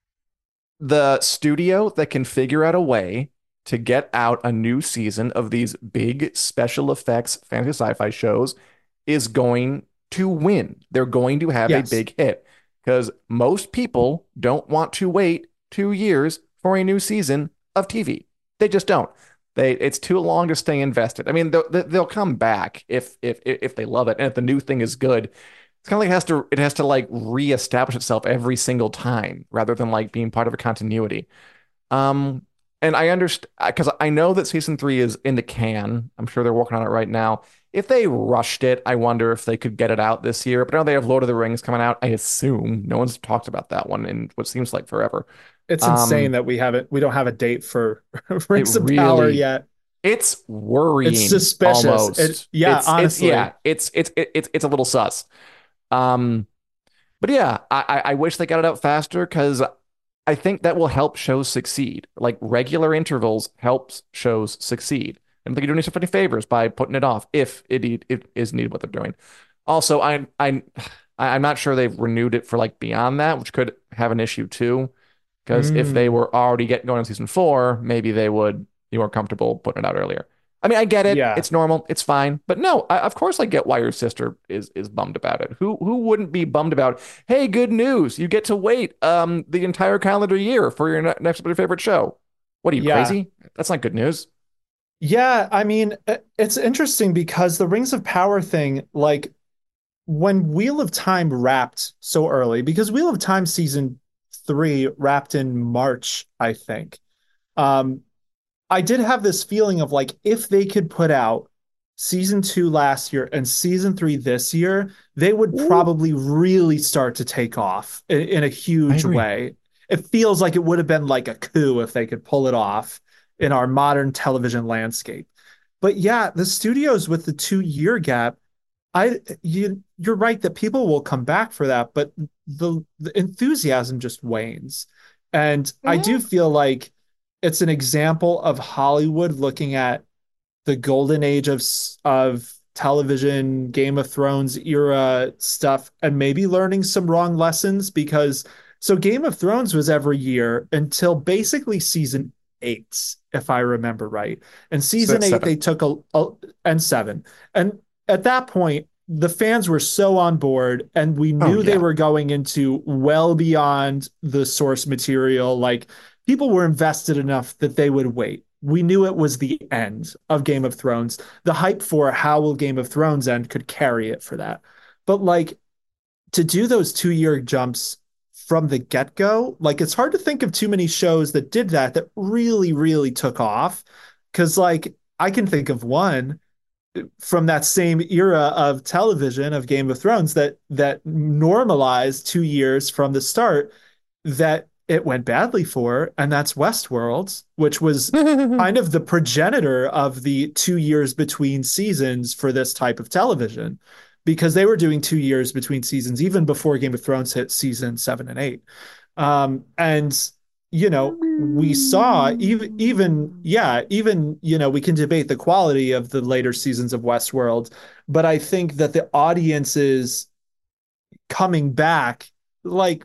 The studio that can figure out a way to get out a new season of these big special effects fantasy sci-fi shows is going to win. They're going to have a Yes. big hit because most people don't want to wait 2 years for a new season of TV. They just don't. It's too long to stay invested. I mean, they'll come back if they love it and if the new thing is good. It's kind of like it has to like reestablish itself every single time rather than like being part of a continuity. Um, and I understand because I know that season 3 is in the can. I'm sure they're working on it right now. If they rushed it, I wonder if they could get it out this year. But now they have Lord of the Rings coming out. I assume no one's talked about that one in what seems like forever. It's insane Um, that we don't have a date for it Rings of Power really yet. it's It's worrying suspicious. almost. Yeah, It's honestly. yeah, it's a little sus. Um, but yeah, I wish they got it out faster because I think that will help shows succeed. Like regular intervals helps shows succeed. I don't think you're doing yourself any favors by putting it off if it is needed what they're doing. Also, I'm not sure they've renewed it for like beyond that, which could have an issue too. Because if they Mm. were already getting going on season 4, maybe they would be more comfortable putting it out earlier. I mean, I get it. Yeah. It's normal. It's fine. But no, of course I get why your sister is bummed about it. Who wouldn't be bummed about, hey, good news. You get to wait the entire calendar year for your next favorite show. What are you, Yeah. crazy? That's not good news. Yeah, I mean, it's interesting because the Rings of Power thing, like when Wheel of Time wrapped so early, because Wheel of Time season 3 wrapped in March, I think. Um, I did have this feeling of like if they could put out season 2 last year and season 3 this year, they would Ooh, probably really start to take off in a I huge agree. way. It feels like it would have been like a coup if they could pull it off in our modern television landscape. But yeah, the studios with the 2 year gap, you're right that people will come back for that, but the enthusiasm just wanes. And I do Mhm. feel like it's an example of Hollywood looking at the golden age of television, Game of Thrones era stuff, and maybe learning some wrong lessons because so Game of Thrones was every year until basically season 8, if I remember right. And season 8 Seven. they took a and 7. And at that point the fans were so on board and we Oh knew they yeah. were going into well beyond the source material. Like people were invested enough that they would wait. We knew it was the end of Game of Thrones. The hype for how will Game of Thrones end could carry it for that. But like to do those 2 year jumps from the get go, like it's hard to think of too many shows that did that that really, really took off. Cause like I can think of one from that same era of television of Game of Thrones that normalized 2 years from the start that it went badly for, and that's Westworld, which was kind of the progenitor of the 2 years between seasons for this type of television, because they were doing 2 years between seasons even before Game of Thrones hit season 7 and 8. And we saw even we can debate the quality of the later seasons of Westworld, but I think that the audience is coming back, like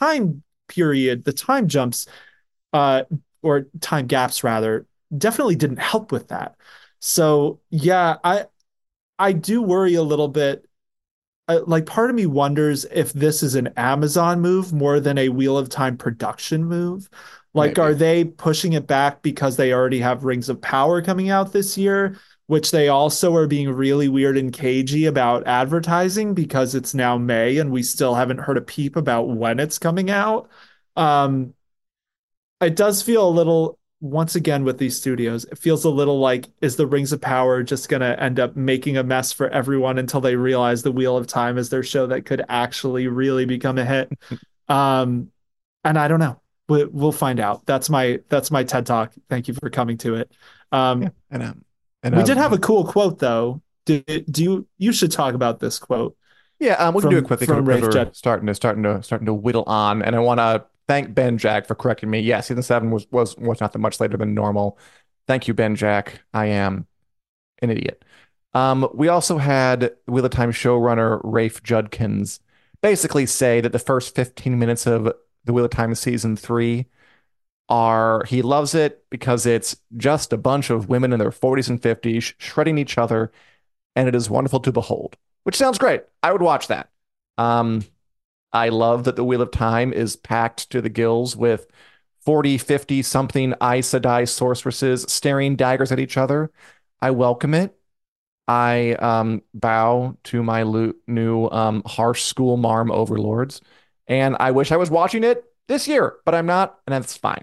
the time jumps, uh, or time gaps rather, definitely didn't help with that. So yeah, I do worry a little bit. Like part of me wonders if this is an Amazon move more than a Wheel of Time production move. Like, are Maybe. they pushing it back because they already have Rings of Power coming out this year, which they also are being really weird and cagey about advertising because it's now May and we still haven't heard a peep about when it's coming out. Um, it does feel a little, once again with these studios, it feels a little like, is the Rings of Power just going to end up making a mess for everyone until they realize the Wheel of Time is their show that could actually really become a hit? Um, and I don't know. We'll find out. That's my TED Talk. Thank you for coming to it. Yeah. Um, And we did have a cool quote though. You should talk about this quote yeah, we can do it quickly from because Rafe we're Judge. starting to whittle on, and I want to thank Ben Jack for correcting me. Yeah, season 7 was not that much later than normal. Thank you, Ben Jack. I am an idiot. We also had Wheel of Time showrunner Rafe Judkins basically say that the first 15 minutes of the Wheel of Time season 3 are he loves it because it's just a bunch of women in their 40s and 50s shredding each other, and it is wonderful to behold, which sounds great. I would watch that. Um, I love that the Wheel of Time is packed to the gills with 40, 50 something Aes Sedai sorceresses staring daggers at each other. I welcome it. I bow to my new harsh school marm overlords, and I wish I was watching it this year, but I'm not, and that's fine.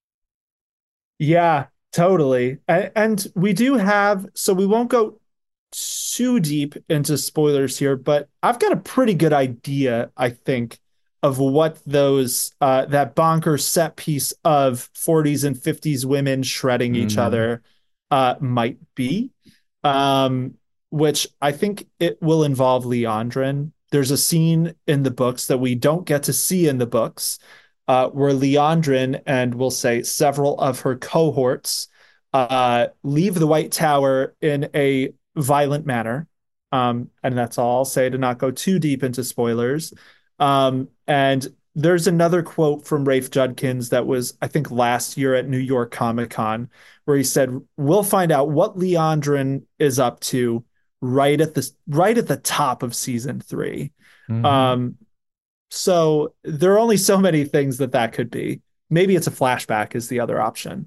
Yeah, totally. And we do have, so we won't go too deep into spoilers here, but I've got a pretty good idea, I think, of what those that bonker set piece of 40s and 50s women shredding each Mm. other might be. Um, which I think it will involve Leandrin. There's a scene in the books that we don't get to see in the books, where Leandrin and we'll say several of her cohorts leave the White Tower in a violent manner. And that's all I'll say to not go too deep into spoilers. And there's another quote from Rafe Judkins that was, I think, last year at New York Comic Con, where he said, "We'll find out what Leandrin is up to right at the top of season 3." Mhm. Um, so there are only so many things that could be. Maybe it's a flashback is the other option.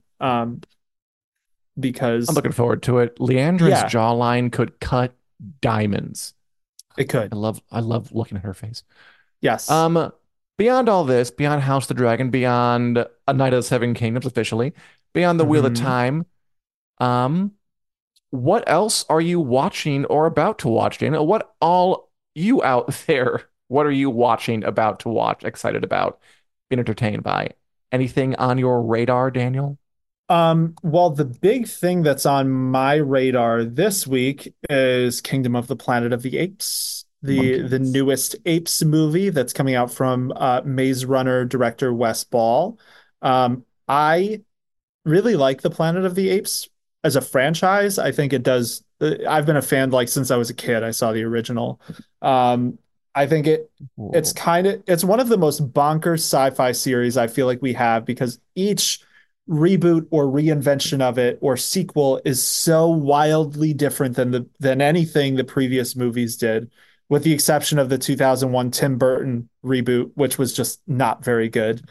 I'm Because looking forward to it. Leandrin's yeah, jawline could cut diamonds. it could. I love looking at her face. Yes. Um, Beyond all this, beyond House of the Dragon, beyond A Knight of the Seven Kingdoms officially, beyond the Wheel of Mhm. Time, um, what else are you watching or about to watch, Daniel? What all you out there? What are you watching, about to watch, excited about, being entertained by? Anything on your radar, Daniel? Well, the big thing that's on my radar this week is Kingdom of the Planet of the Apes, the Monkeys. newest Apes movie that's coming out from Maze Runner director Wes Ball. I really like the Planet of the Apes as a franchise. I think it does. I've been a fan like since I was a kid. I saw the original. I think Cool. it's one of the most bonkers sci-fi series I feel like we have because each reboot or reinvention of it or sequel is so wildly different than anything the previous movies did, with the exception of the 2001 Tim Burton reboot, which was just not very good.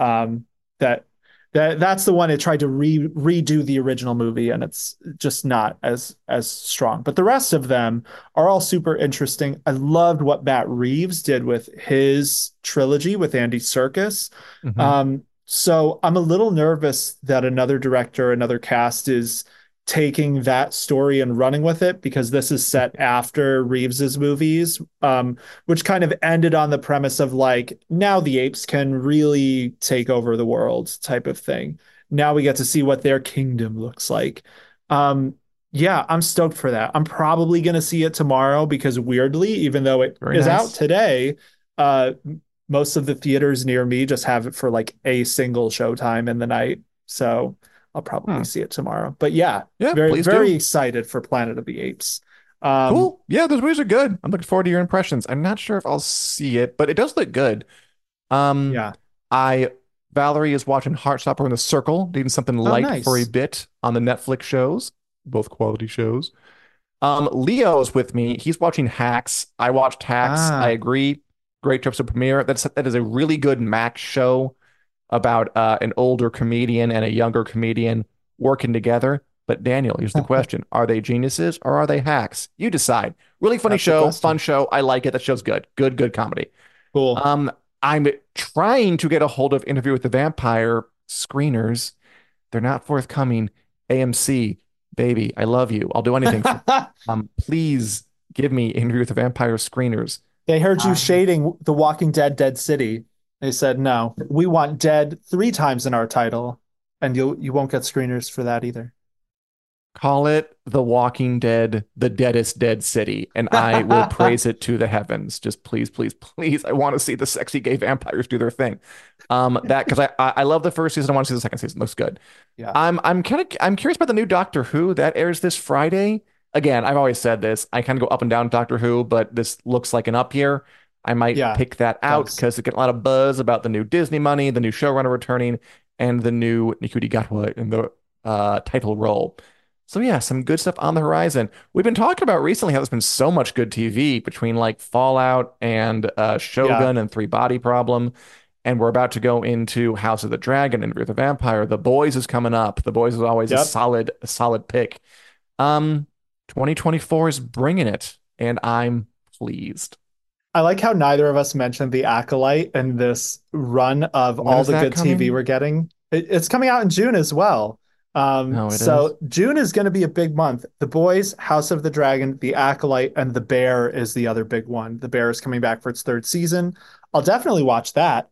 That that's the one it tried to redo the original movie, and it's just not as strong. But the rest of them are all super interesting. I loved what Matt Reeves did with his trilogy with Andy Serkis. Hmm. So I'm a little nervous that another director, another cast is taking that story and running with it because this is set after Reeves's movies, which kind of ended on the premise of like now the apes can really take over the world type of thing. Now we get to see what their kingdom looks like. Um, yeah, I'm stoked for that. I'm probably going to see it tomorrow because weirdly, even though it Very is out nice. today, uh, most of the theaters near me just have it for like a single showtime in the night. So I'll probably Hmm. see it tomorrow. But yeah, Yeah, very, please very do. excited for Planet of the Apes. Um, Cool. Yeah, those movies are good. I'm looking forward to your impressions. I'm not sure if I'll see it, but it does look good. Um, yeah. I Valerie is watching Heartstopper in the Circle, needing something Oh, light for a nice. bit on the Netflix shows, both quality shows. Leo's with me. He's watching Hacks. I watched Hacks. I Ah, agree. Great trips to premiere. That is a really good Max show about an older comedian and a younger comedian working together. But Daniel, here's the question: are they geniuses or are they hacks? You decide. Really funny that's the show, fun question. show. I like it. That show's good. Good comedy. Cool. Um, I'm trying to get a hold of Interview with the Vampire screeners. They're not forthcoming. AMC, baby, I love you. I'll do anything for please give me Interview with the Vampire screeners. They heard you I shading The Walking Dead Dead City. They said, no, we want dead 3 times in our title, and you won't get screeners for that either. call it The Walking Dead, the deadest dead city, and I will praise it to the heavens. Just please, please, please. I want to see the sexy gay vampires do their thing. That because I love the first season. I want to see the second season. Looks good. Yeah. I'm curious about the new Doctor Who that airs this Friday. Again, I've always said this. I kind of go up and down Doctor Who, but this looks like an up year. I might Yeah, pick that out does. because it's getting a lot of buzz about the new Disney money, the new showrunner returning, and the new Ncuti Gatwa in the title role. So yeah, some good stuff on the horizon. We've been talking about recently how there's been so much good TV between like Fallout and Yeah. Shogun and Three Body Problem. And we're about to go into House of the Dragon and Rear the Vampire. The Boys is coming up. The Boys is always Yep. a solid pick. Um, 2024 is bringing it, and I'm pleased. I like how neither of us mentioned The Acolyte and this run of When all is the that good TV coming? we're getting. It's coming out in June as well. No, it is. So June is going to be a big month. The Boys, House of the Dragon, The Acolyte, and The Bear is the other big one. The Bear is coming back for its third season. I'll definitely watch that.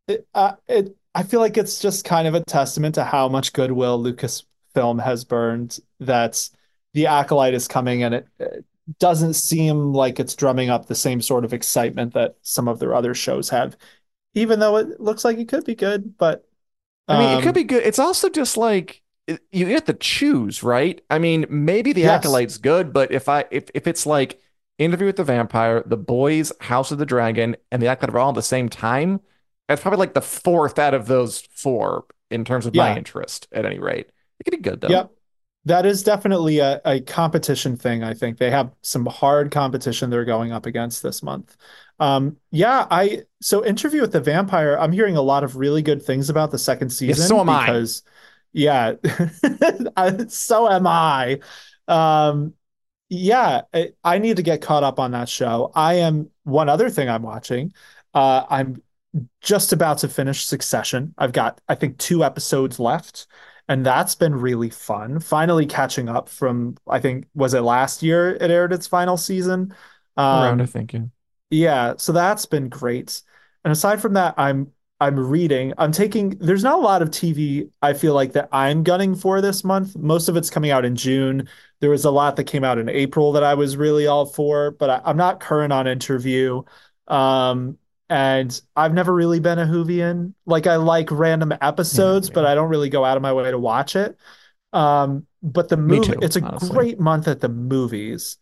I feel like it's just kind of a testament to how much goodwill Lucasfilm has burned that The Acolyte is coming and it doesn't seem like it's drumming up the same sort of excitement that some of their other shows have, even though it looks like it could be good. But I mean, it could um, be good. It's also just like you get to choose, right? I mean, maybe the yes, Acolyte's good, but if it's like Interview with the Vampire, The Boys, House of the Dragon, and the Acolyte are all at the same time, That's probably like the fourth out of those four in terms of my Yeah. interest, at any rate. It could be good though. Yep. That is definitely a competition thing. I think they have some hard competition they're going up against this month. Yeah, so Interview with the Vampire, I'm hearing a lot of really good things about the second Yes, so season am I. because yeah, so am I. Um, yeah, I need to get caught up on that show. I am one other thing I'm watching. I'm just about to finish Succession. I've got, I think, 2 episodes left, and that's been really fun. Finally catching up from, I think, was it last year it aired its final season? Around, I Um, think, yeah. yeah, so that's been great. And aside from that, I'm reading. I'm taking there's not a lot of TV I feel like that I'm gunning for this month. Most of it's coming out in June. There was a lot that came out in April that I was really all for, but I'm not current on Interview. Um, and I've never really been a Whovian. Like I like random Yeah, episodes, but yeah. I don't really go out of my way to watch it. But the Me movie, too, it's a honestly. great month at the movies.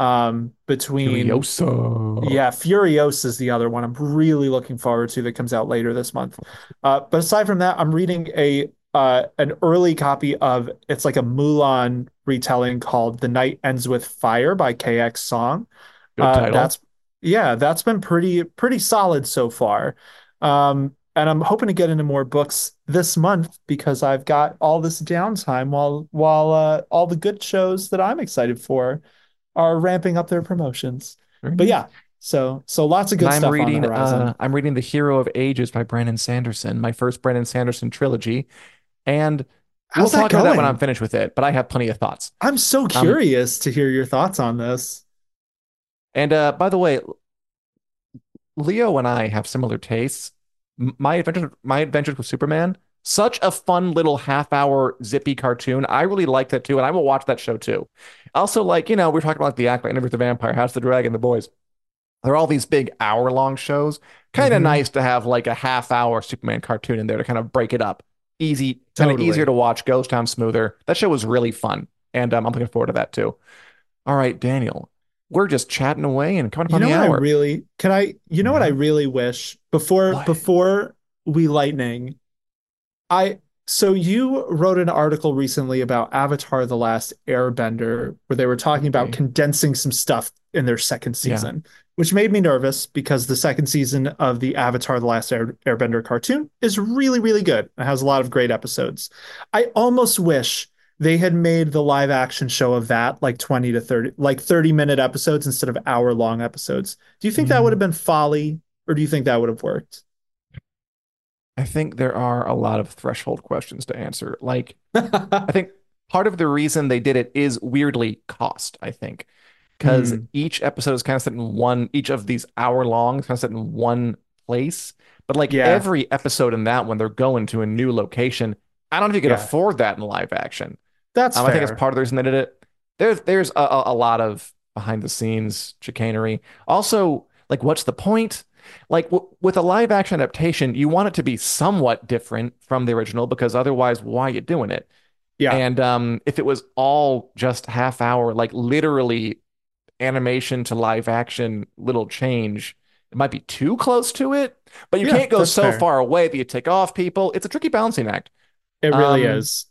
Between Furiosa. yeah, Furious is the other one I'm really looking forward to that comes out later this month. But aside from that, I'm reading a an early copy of it's like a Mulan retelling called The Night Ends with Fire by KX Song. Good title. That's yeah, that's been pretty solid so far. And I'm hoping to get into more books this month because I've got all this downtime while all the good shows that I'm excited for are ramping up their promotions. Very But nice. yeah, so lots of And good stuff on the horizon. I'm reading The Hero of Ages by Brandon Sanderson, my first Brandon Sanderson trilogy. And we'll How's that talk about that when I'm going? finished with it, but I have plenty of thoughts. I'm so Um, curious to hear your thoughts on this. and by the way, Leo and I have similar tastes. My Adventures with Superman, such a fun little half-hour zippy cartoon. I really like that too, and I will watch that show too. Also, like, we're talking about like the Acolyte, Interview with the Vampire, House of the Dragon, The Boys. They're all these big hour-long shows. Kind of Hmm. nice to have like a half-hour Superman cartoon in there to kind of break it up. Easy, kind of easier Totally. to watch, goes down smoother. That show was really fun, and I'm looking forward to that too. All right, Daniel, we're just chatting away and coming up You on know the what I hour. really can I you know what I Yeah. really wish before What? before we lightning I so you wrote an article recently about Avatar: The Last Airbender, where they were talking about Okay. condensing some stuff in their second Yeah. season, which made me nervous because the second season of the Avatar: The Last Airbender cartoon is really, really good. It has a lot of great episodes. I almost wish they had made the live action show of that like 20 to 30, like 30-minute episodes instead of hour-long episodes. Do you think that would Yeah. have been folly, or do you think that would have worked? I think there are a lot of threshold questions to answer. Like, I think part of the reason they did it is weirdly cost, I think, because Hmm. each episode is kind of set in one, each of these hour long is kind of set in one place. But like Yeah, every episode in that one, they're going to a new location. I don't know if you could yeah, afford that in live action. that's I think it's fair. part of the reason they did it. There's a lot of behind the scenes chicanery. Also, like, what's the point? Like with a live action adaptation, you want it to be somewhat different from the original because otherwise, why are you doing it? Yeah. And if it was all just half hour, like literally animation to live action, little change, it might be too close to it. But you Yeah, can't go that's so fair. far away that you take off people. It's a tricky balancing act. It really Um, is.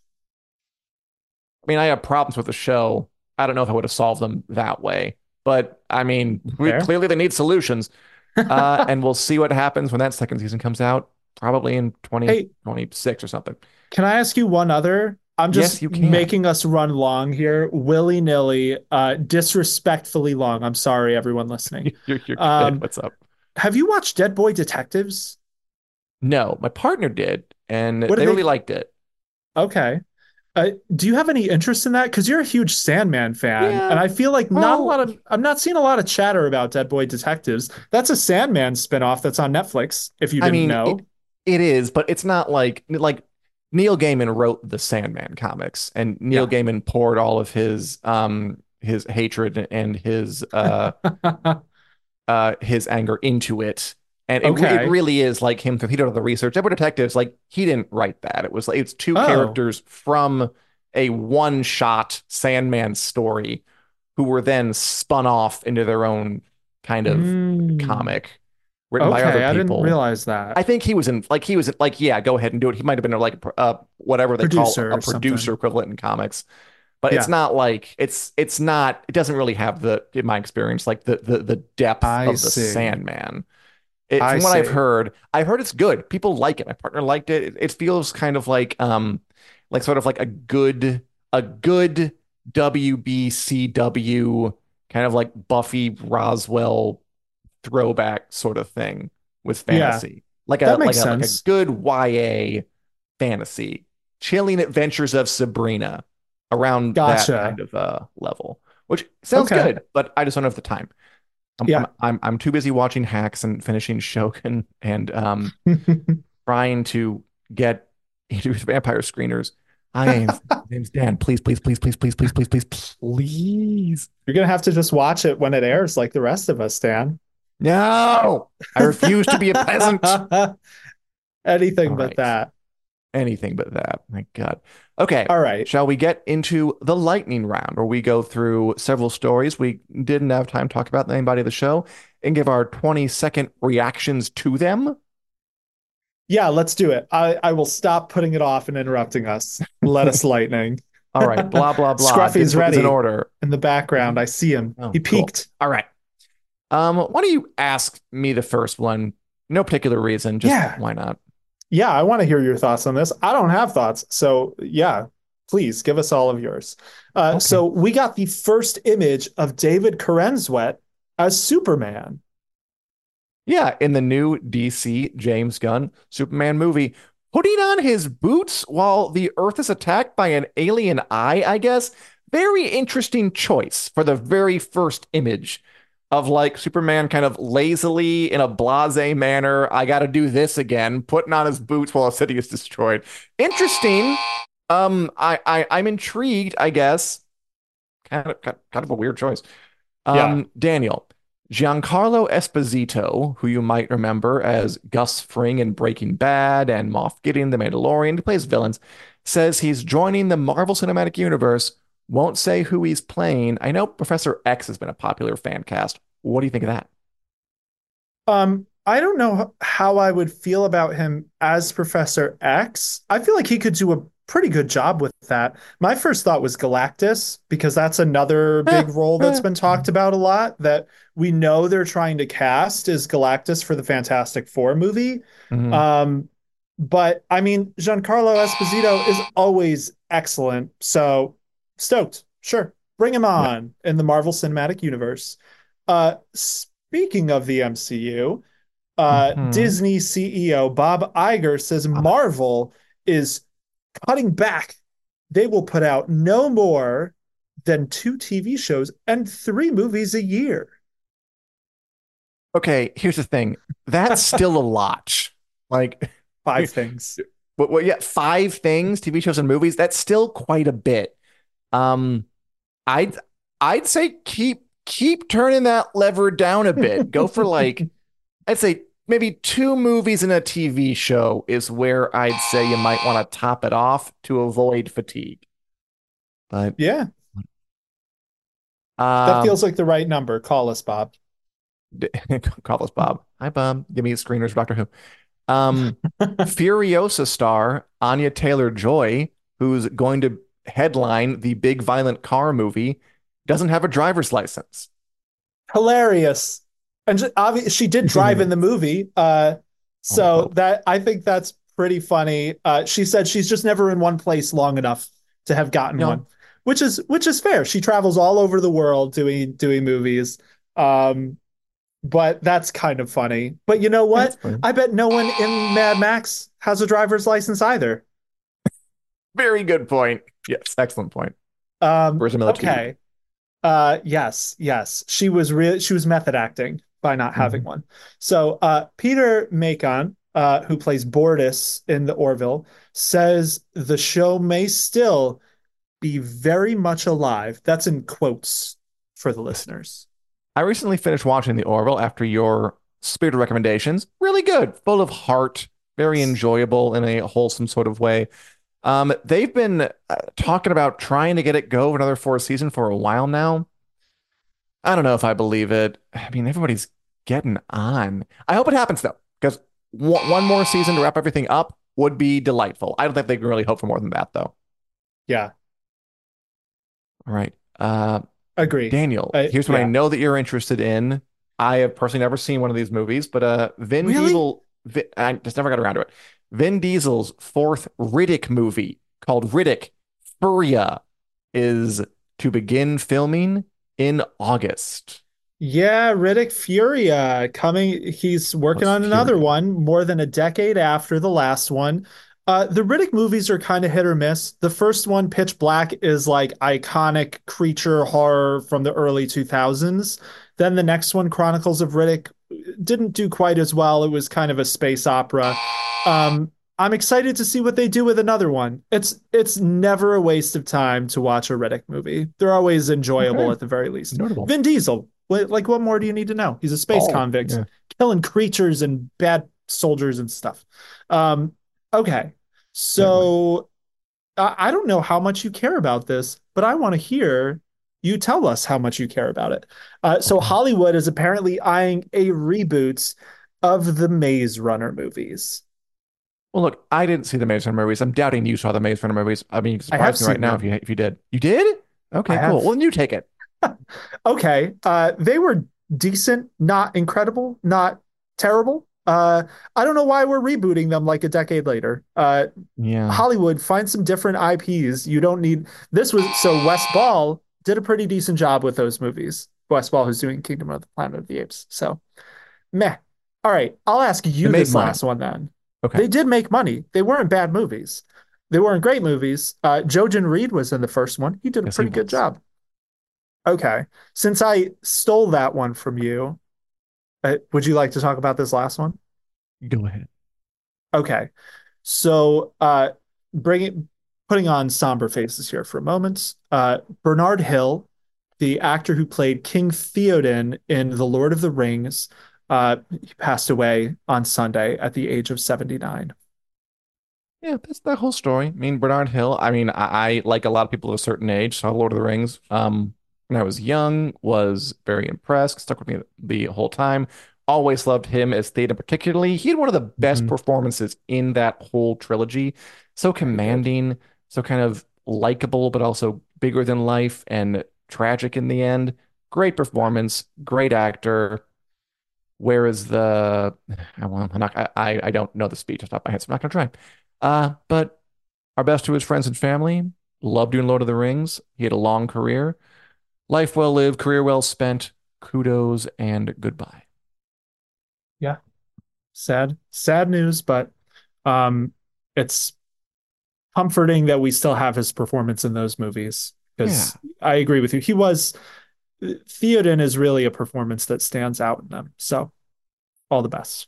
I mean, I have problems with the show. I don't know if I would have solved them that way, but I mean, Fair. clearly they need solutions. And we'll see what happens when that second season comes out, probably in Hey, 2026 or something. can I ask you one other? I'm Yes, just you can. making us run long here, willy-nilly, disrespectfully long. I'm sorry, everyone listening. You're good. Um, What's up? have you watched Dead Boy Detectives? No, my partner did, and What do they really they? liked it. Okay. Do you have any interest in that? Because you're a huge Sandman fan, and Yeah, I feel like not a well, lot of I'm not seeing a lot of chatter about Dead Boy Detectives. That's a Sandman spinoff that's on Netflix, if you I didn't mean, know. it is, but it's not like Neil Gaiman wrote the Sandman comics, and Neil Yeah. Gaiman poured all of his hatred and his anger into it. And it Okay. really is like him. He did all the research. Edward Detectives, like he didn't write that. It was like it's two Oh. characters from a one-shot Sandman story who were then spun off into their own kind of Mm. comic. written by other Okay, I didn't people. realize that. I think he was in yeah, go ahead and do it. He might have been like whatever they call Producer a or producer something. equivalent in comics. But it's Yeah, not like it's not it doesn't really have the in my experience like the depth I of the see. Sandman. It I from what see. I've heard it's good. People like it. My partner liked it. It feels kind of like sort of like a good WBCW kind of like Buffy Roswell throwback sort of thing with Yeah, fantasy. Like a that like makes a like a sense. good YA fantasy. Chilling Adventures of Sabrina around that kind Gotcha. of level, which sounds Okay. good, but I just don't have the time. I'm Yeah. I'm I'm too busy watching Hacks and finishing Shogun and trying to get into vampire screeners. Name's Dan. Please, please, please, please, please, please, please, please, please. You're gonna have to just watch it when it airs, like the rest of us, Dan. No, I refuse to be a peasant. Anything All but right. that. Anything but that. My God. Okay. All right. Shall we get into the lightning round where we go through several stories we didn't have time to talk about in anybody of the show and give our 20-second reactions to them? Yeah, let's do it. I will stop putting it off and interrupting us. Let us lightning. All right. Blah, blah, blah. Scruffy's Disney is in ready order. in the background. I see him. Oh, He cool. peeked. All right. Why don't you ask me the first one? No particular reason, just Yeah. why not? Yeah, I want to hear your thoughts on this. I don't have thoughts. So, yeah, please give us all of yours. Okay. So, we got the first image of David Corenswet as Superman. Yeah, in the new DC James Gunn Superman movie, putting on his boots while the Earth is attacked by an alien eye, I guess. Very interesting choice for the very first image of like Superman kind of lazily in a blasé manner. I got to do this again, putting on his boots while a city is destroyed. Interesting. I'm intrigued, I guess. Kind of a weird choice. Yeah. Daniel, Giancarlo Esposito, who you might remember as Gus Fring in Breaking Bad and Moff Gideon, The Mandalorian, he plays villains, says he's joining the Marvel Cinematic Universe. Won't say who he's playing. I know Professor X has been a popular fan cast. What do you think of that? I don't know how I would feel about him as Professor X. I feel like he could do a pretty good job with that. My first thought was Galactus, because that's another big role that's been talked about a lot that we know they're trying to cast is Galactus for the Fantastic Four movie. Mhm. Um, but I mean, Giancarlo Esposito is always excellent. So stoked. Sure. Bring him Yeah. on in the Marvel Cinematic Universe. Speaking of the MCU, Mhm. Disney CEO Bob Iger says Marvel is cutting back. They will put out no more than 2 TV shows and 3 movies a year. Okay, here's the thing. That's still a lot. Like, 5 things. yeah, 5 things, TV shows and movies. That's still quite a bit. Um, I'd I'd say keep turning that lever down a bit. Go for like I'd say maybe 2 movies and a TV show is where I'd say you might want to top it off to avoid fatigue. But Yeah, that um, feels like the right number. Call us, Bob. call us Bob. Hi Bob. Give me screeners of Doctor Who. Furiosa star Anya Taylor-Joy, who's going to headline the big violent car movie, doesn't have a driver's license. Hilarious. And obviously, she did drive in the movie. Oh, So Pope. that I think that's pretty funny. She said she's just never in one place long enough to have gotten No, one, which is fair. She travels all over the world doing movies. Um, but that's kind of funny. But you know that's what? fine. I bet no one in Mad Max has a driver's license either. Very good point. Yes, excellent point. Where's Emilia Teague? Okay. Yes, yes. She was method acting by not having Mhm. one. So Peter Macon, who plays Bordis in the Orville, says the show may still be very much alive. That's in quotes for the listeners. I recently finished watching The Orville after your spirited recommendations. Really good, full of heart, very enjoyable in a wholesome sort of way. They've been talking about trying to get it go another fourth season for a while now. I don't know if I believe it. I mean, everybody's getting on. I hope it happens though, because one more season to wrap everything up would be delightful. I don't think they can really hope for more than that though. Yeah. All right. Agree. Daniel, here's what I know that you're interested in. I have personally never seen one of these movies, but Vin Diesel, I just never got around to it. Vin Diesel's fourth Riddick movie called Riddick Furia is to begin filming in August. Yeah, Riddick Furia coming. He's working on another one more than a decade after the last one. The Riddick movies are kind of hit or miss. The first one, Pitch Black, is like iconic creature horror from the early 2000s. Then the next one, Chronicles of Riddick, didn't do quite as well. It was kind of a space opera. I'm excited to see what they do with another one. It's never a waste of time to watch a Riddick movie. They're always enjoyable at the very least. Notable. Vin Diesel, like what more do you need to know? He's a space convict, killing creatures and bad soldiers and stuff. Okay, so I don't know how much you care about this, but I want to hear you tell us how much you care about it. So Hollywood is apparently eyeing a reboot of the Maze Runner movies. Well, look, I didn't see the Maze Runner movies. I'm doubting you saw the Maze Runner movies. I mean, surprise me right now if you did. You did? Okay, cool. Well, then you take it. Okay. They were decent, not incredible, not terrible. I don't know why we're rebooting them like a decade later. Hollywood, find some different IPs. You don't need this. Wes Ball did a pretty decent job with those movies. Wes Ball, who's doing Kingdom of the Planet of the Apes. So, meh. All right, I'll ask you this last one then. Okay. They did make money. They weren't bad movies. They weren't great movies. Jojen Reed was in the first one. He did a pretty good job. Okay. Since I stole that one from you, would you like to talk about this last one? Go ahead. Okay. So putting on somber faces here for a moment. Bernard Hill, the actor who played King Theoden in The Lord of the Rings, he passed away on Sunday at the age of 79. Yeah, that's the whole story. I mean, Bernard Hill, I like a lot of people of a certain age, saw Lord of the Rings. When I was young, was very impressed, stuck with me the whole time. Always loved him as Theoden particularly. He had one of the best performances in that whole trilogy. So commanding, so kind of likable, but also bigger than life and tragic in the end. Great performance, great actor. Where is the? I don't know the speech off the top of my head, so I'm not gonna try. But our best to his friends and family. Loved doing Lord of the Rings. He had a long career. Life well lived, career well spent. Kudos and goodbye. Yeah. Sad news, but it's comforting that we still have his performance in those movies, because I agree with you. Theoden is really a performance that stands out in them. So all the best.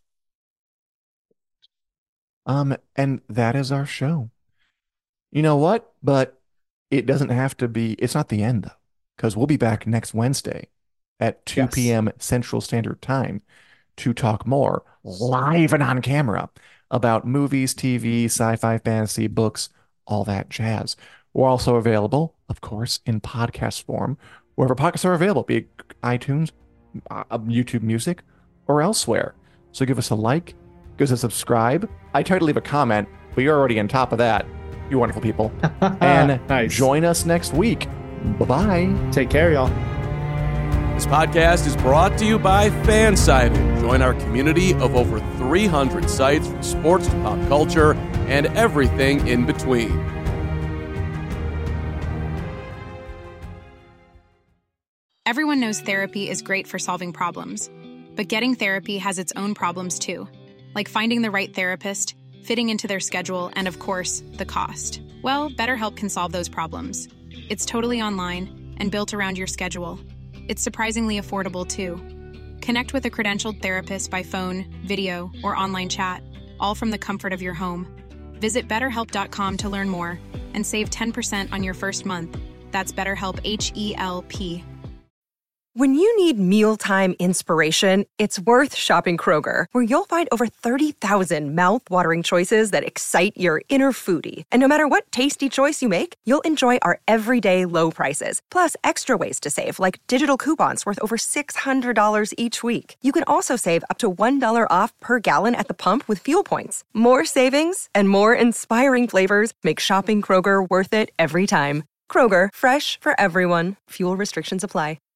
And that is our show. You know what? But it doesn't have to be, it's not the end though, because we'll be back next Wednesday at 2 p.m. Central Standard Time to talk more live and on camera about movies, TV, sci-fi, fantasy, books, all that jazz. We're also available, of course, in podcast form, wherever podcasts are available, be it iTunes, YouTube Music, or elsewhere. So give us a like, give us a subscribe. I try to leave a comment, but you're already on top of that. You wonderful people. And join us next week. Bye-bye. Take care, y'all. This podcast is brought to you by Fansided. Join our community of over 300 sites from sports to pop culture and everything in between. Everyone knows therapy is great for solving problems, but getting therapy has its own problems too, like finding the right therapist, fitting into their schedule, and of course, the cost. Well, BetterHelp can solve those problems. It's totally online and built around your schedule. It's surprisingly affordable too. Connect with a credentialed therapist by phone, video, or online chat, all from the comfort of your home. Visit BetterHelp.com to learn more and save 10% on your first month. That's BetterHelp, H-E-L-P. When you need mealtime inspiration, it's worth shopping Kroger, where you'll find over 30,000 mouth-watering choices that excite your inner foodie. And no matter what tasty choice you make, you'll enjoy our everyday low prices, plus extra ways to save, like digital coupons worth over $600 each week. You can also save up to $1 off per gallon at the pump with fuel points. More savings and more inspiring flavors make shopping Kroger worth it every time. Kroger, fresh for everyone. Fuel restrictions apply.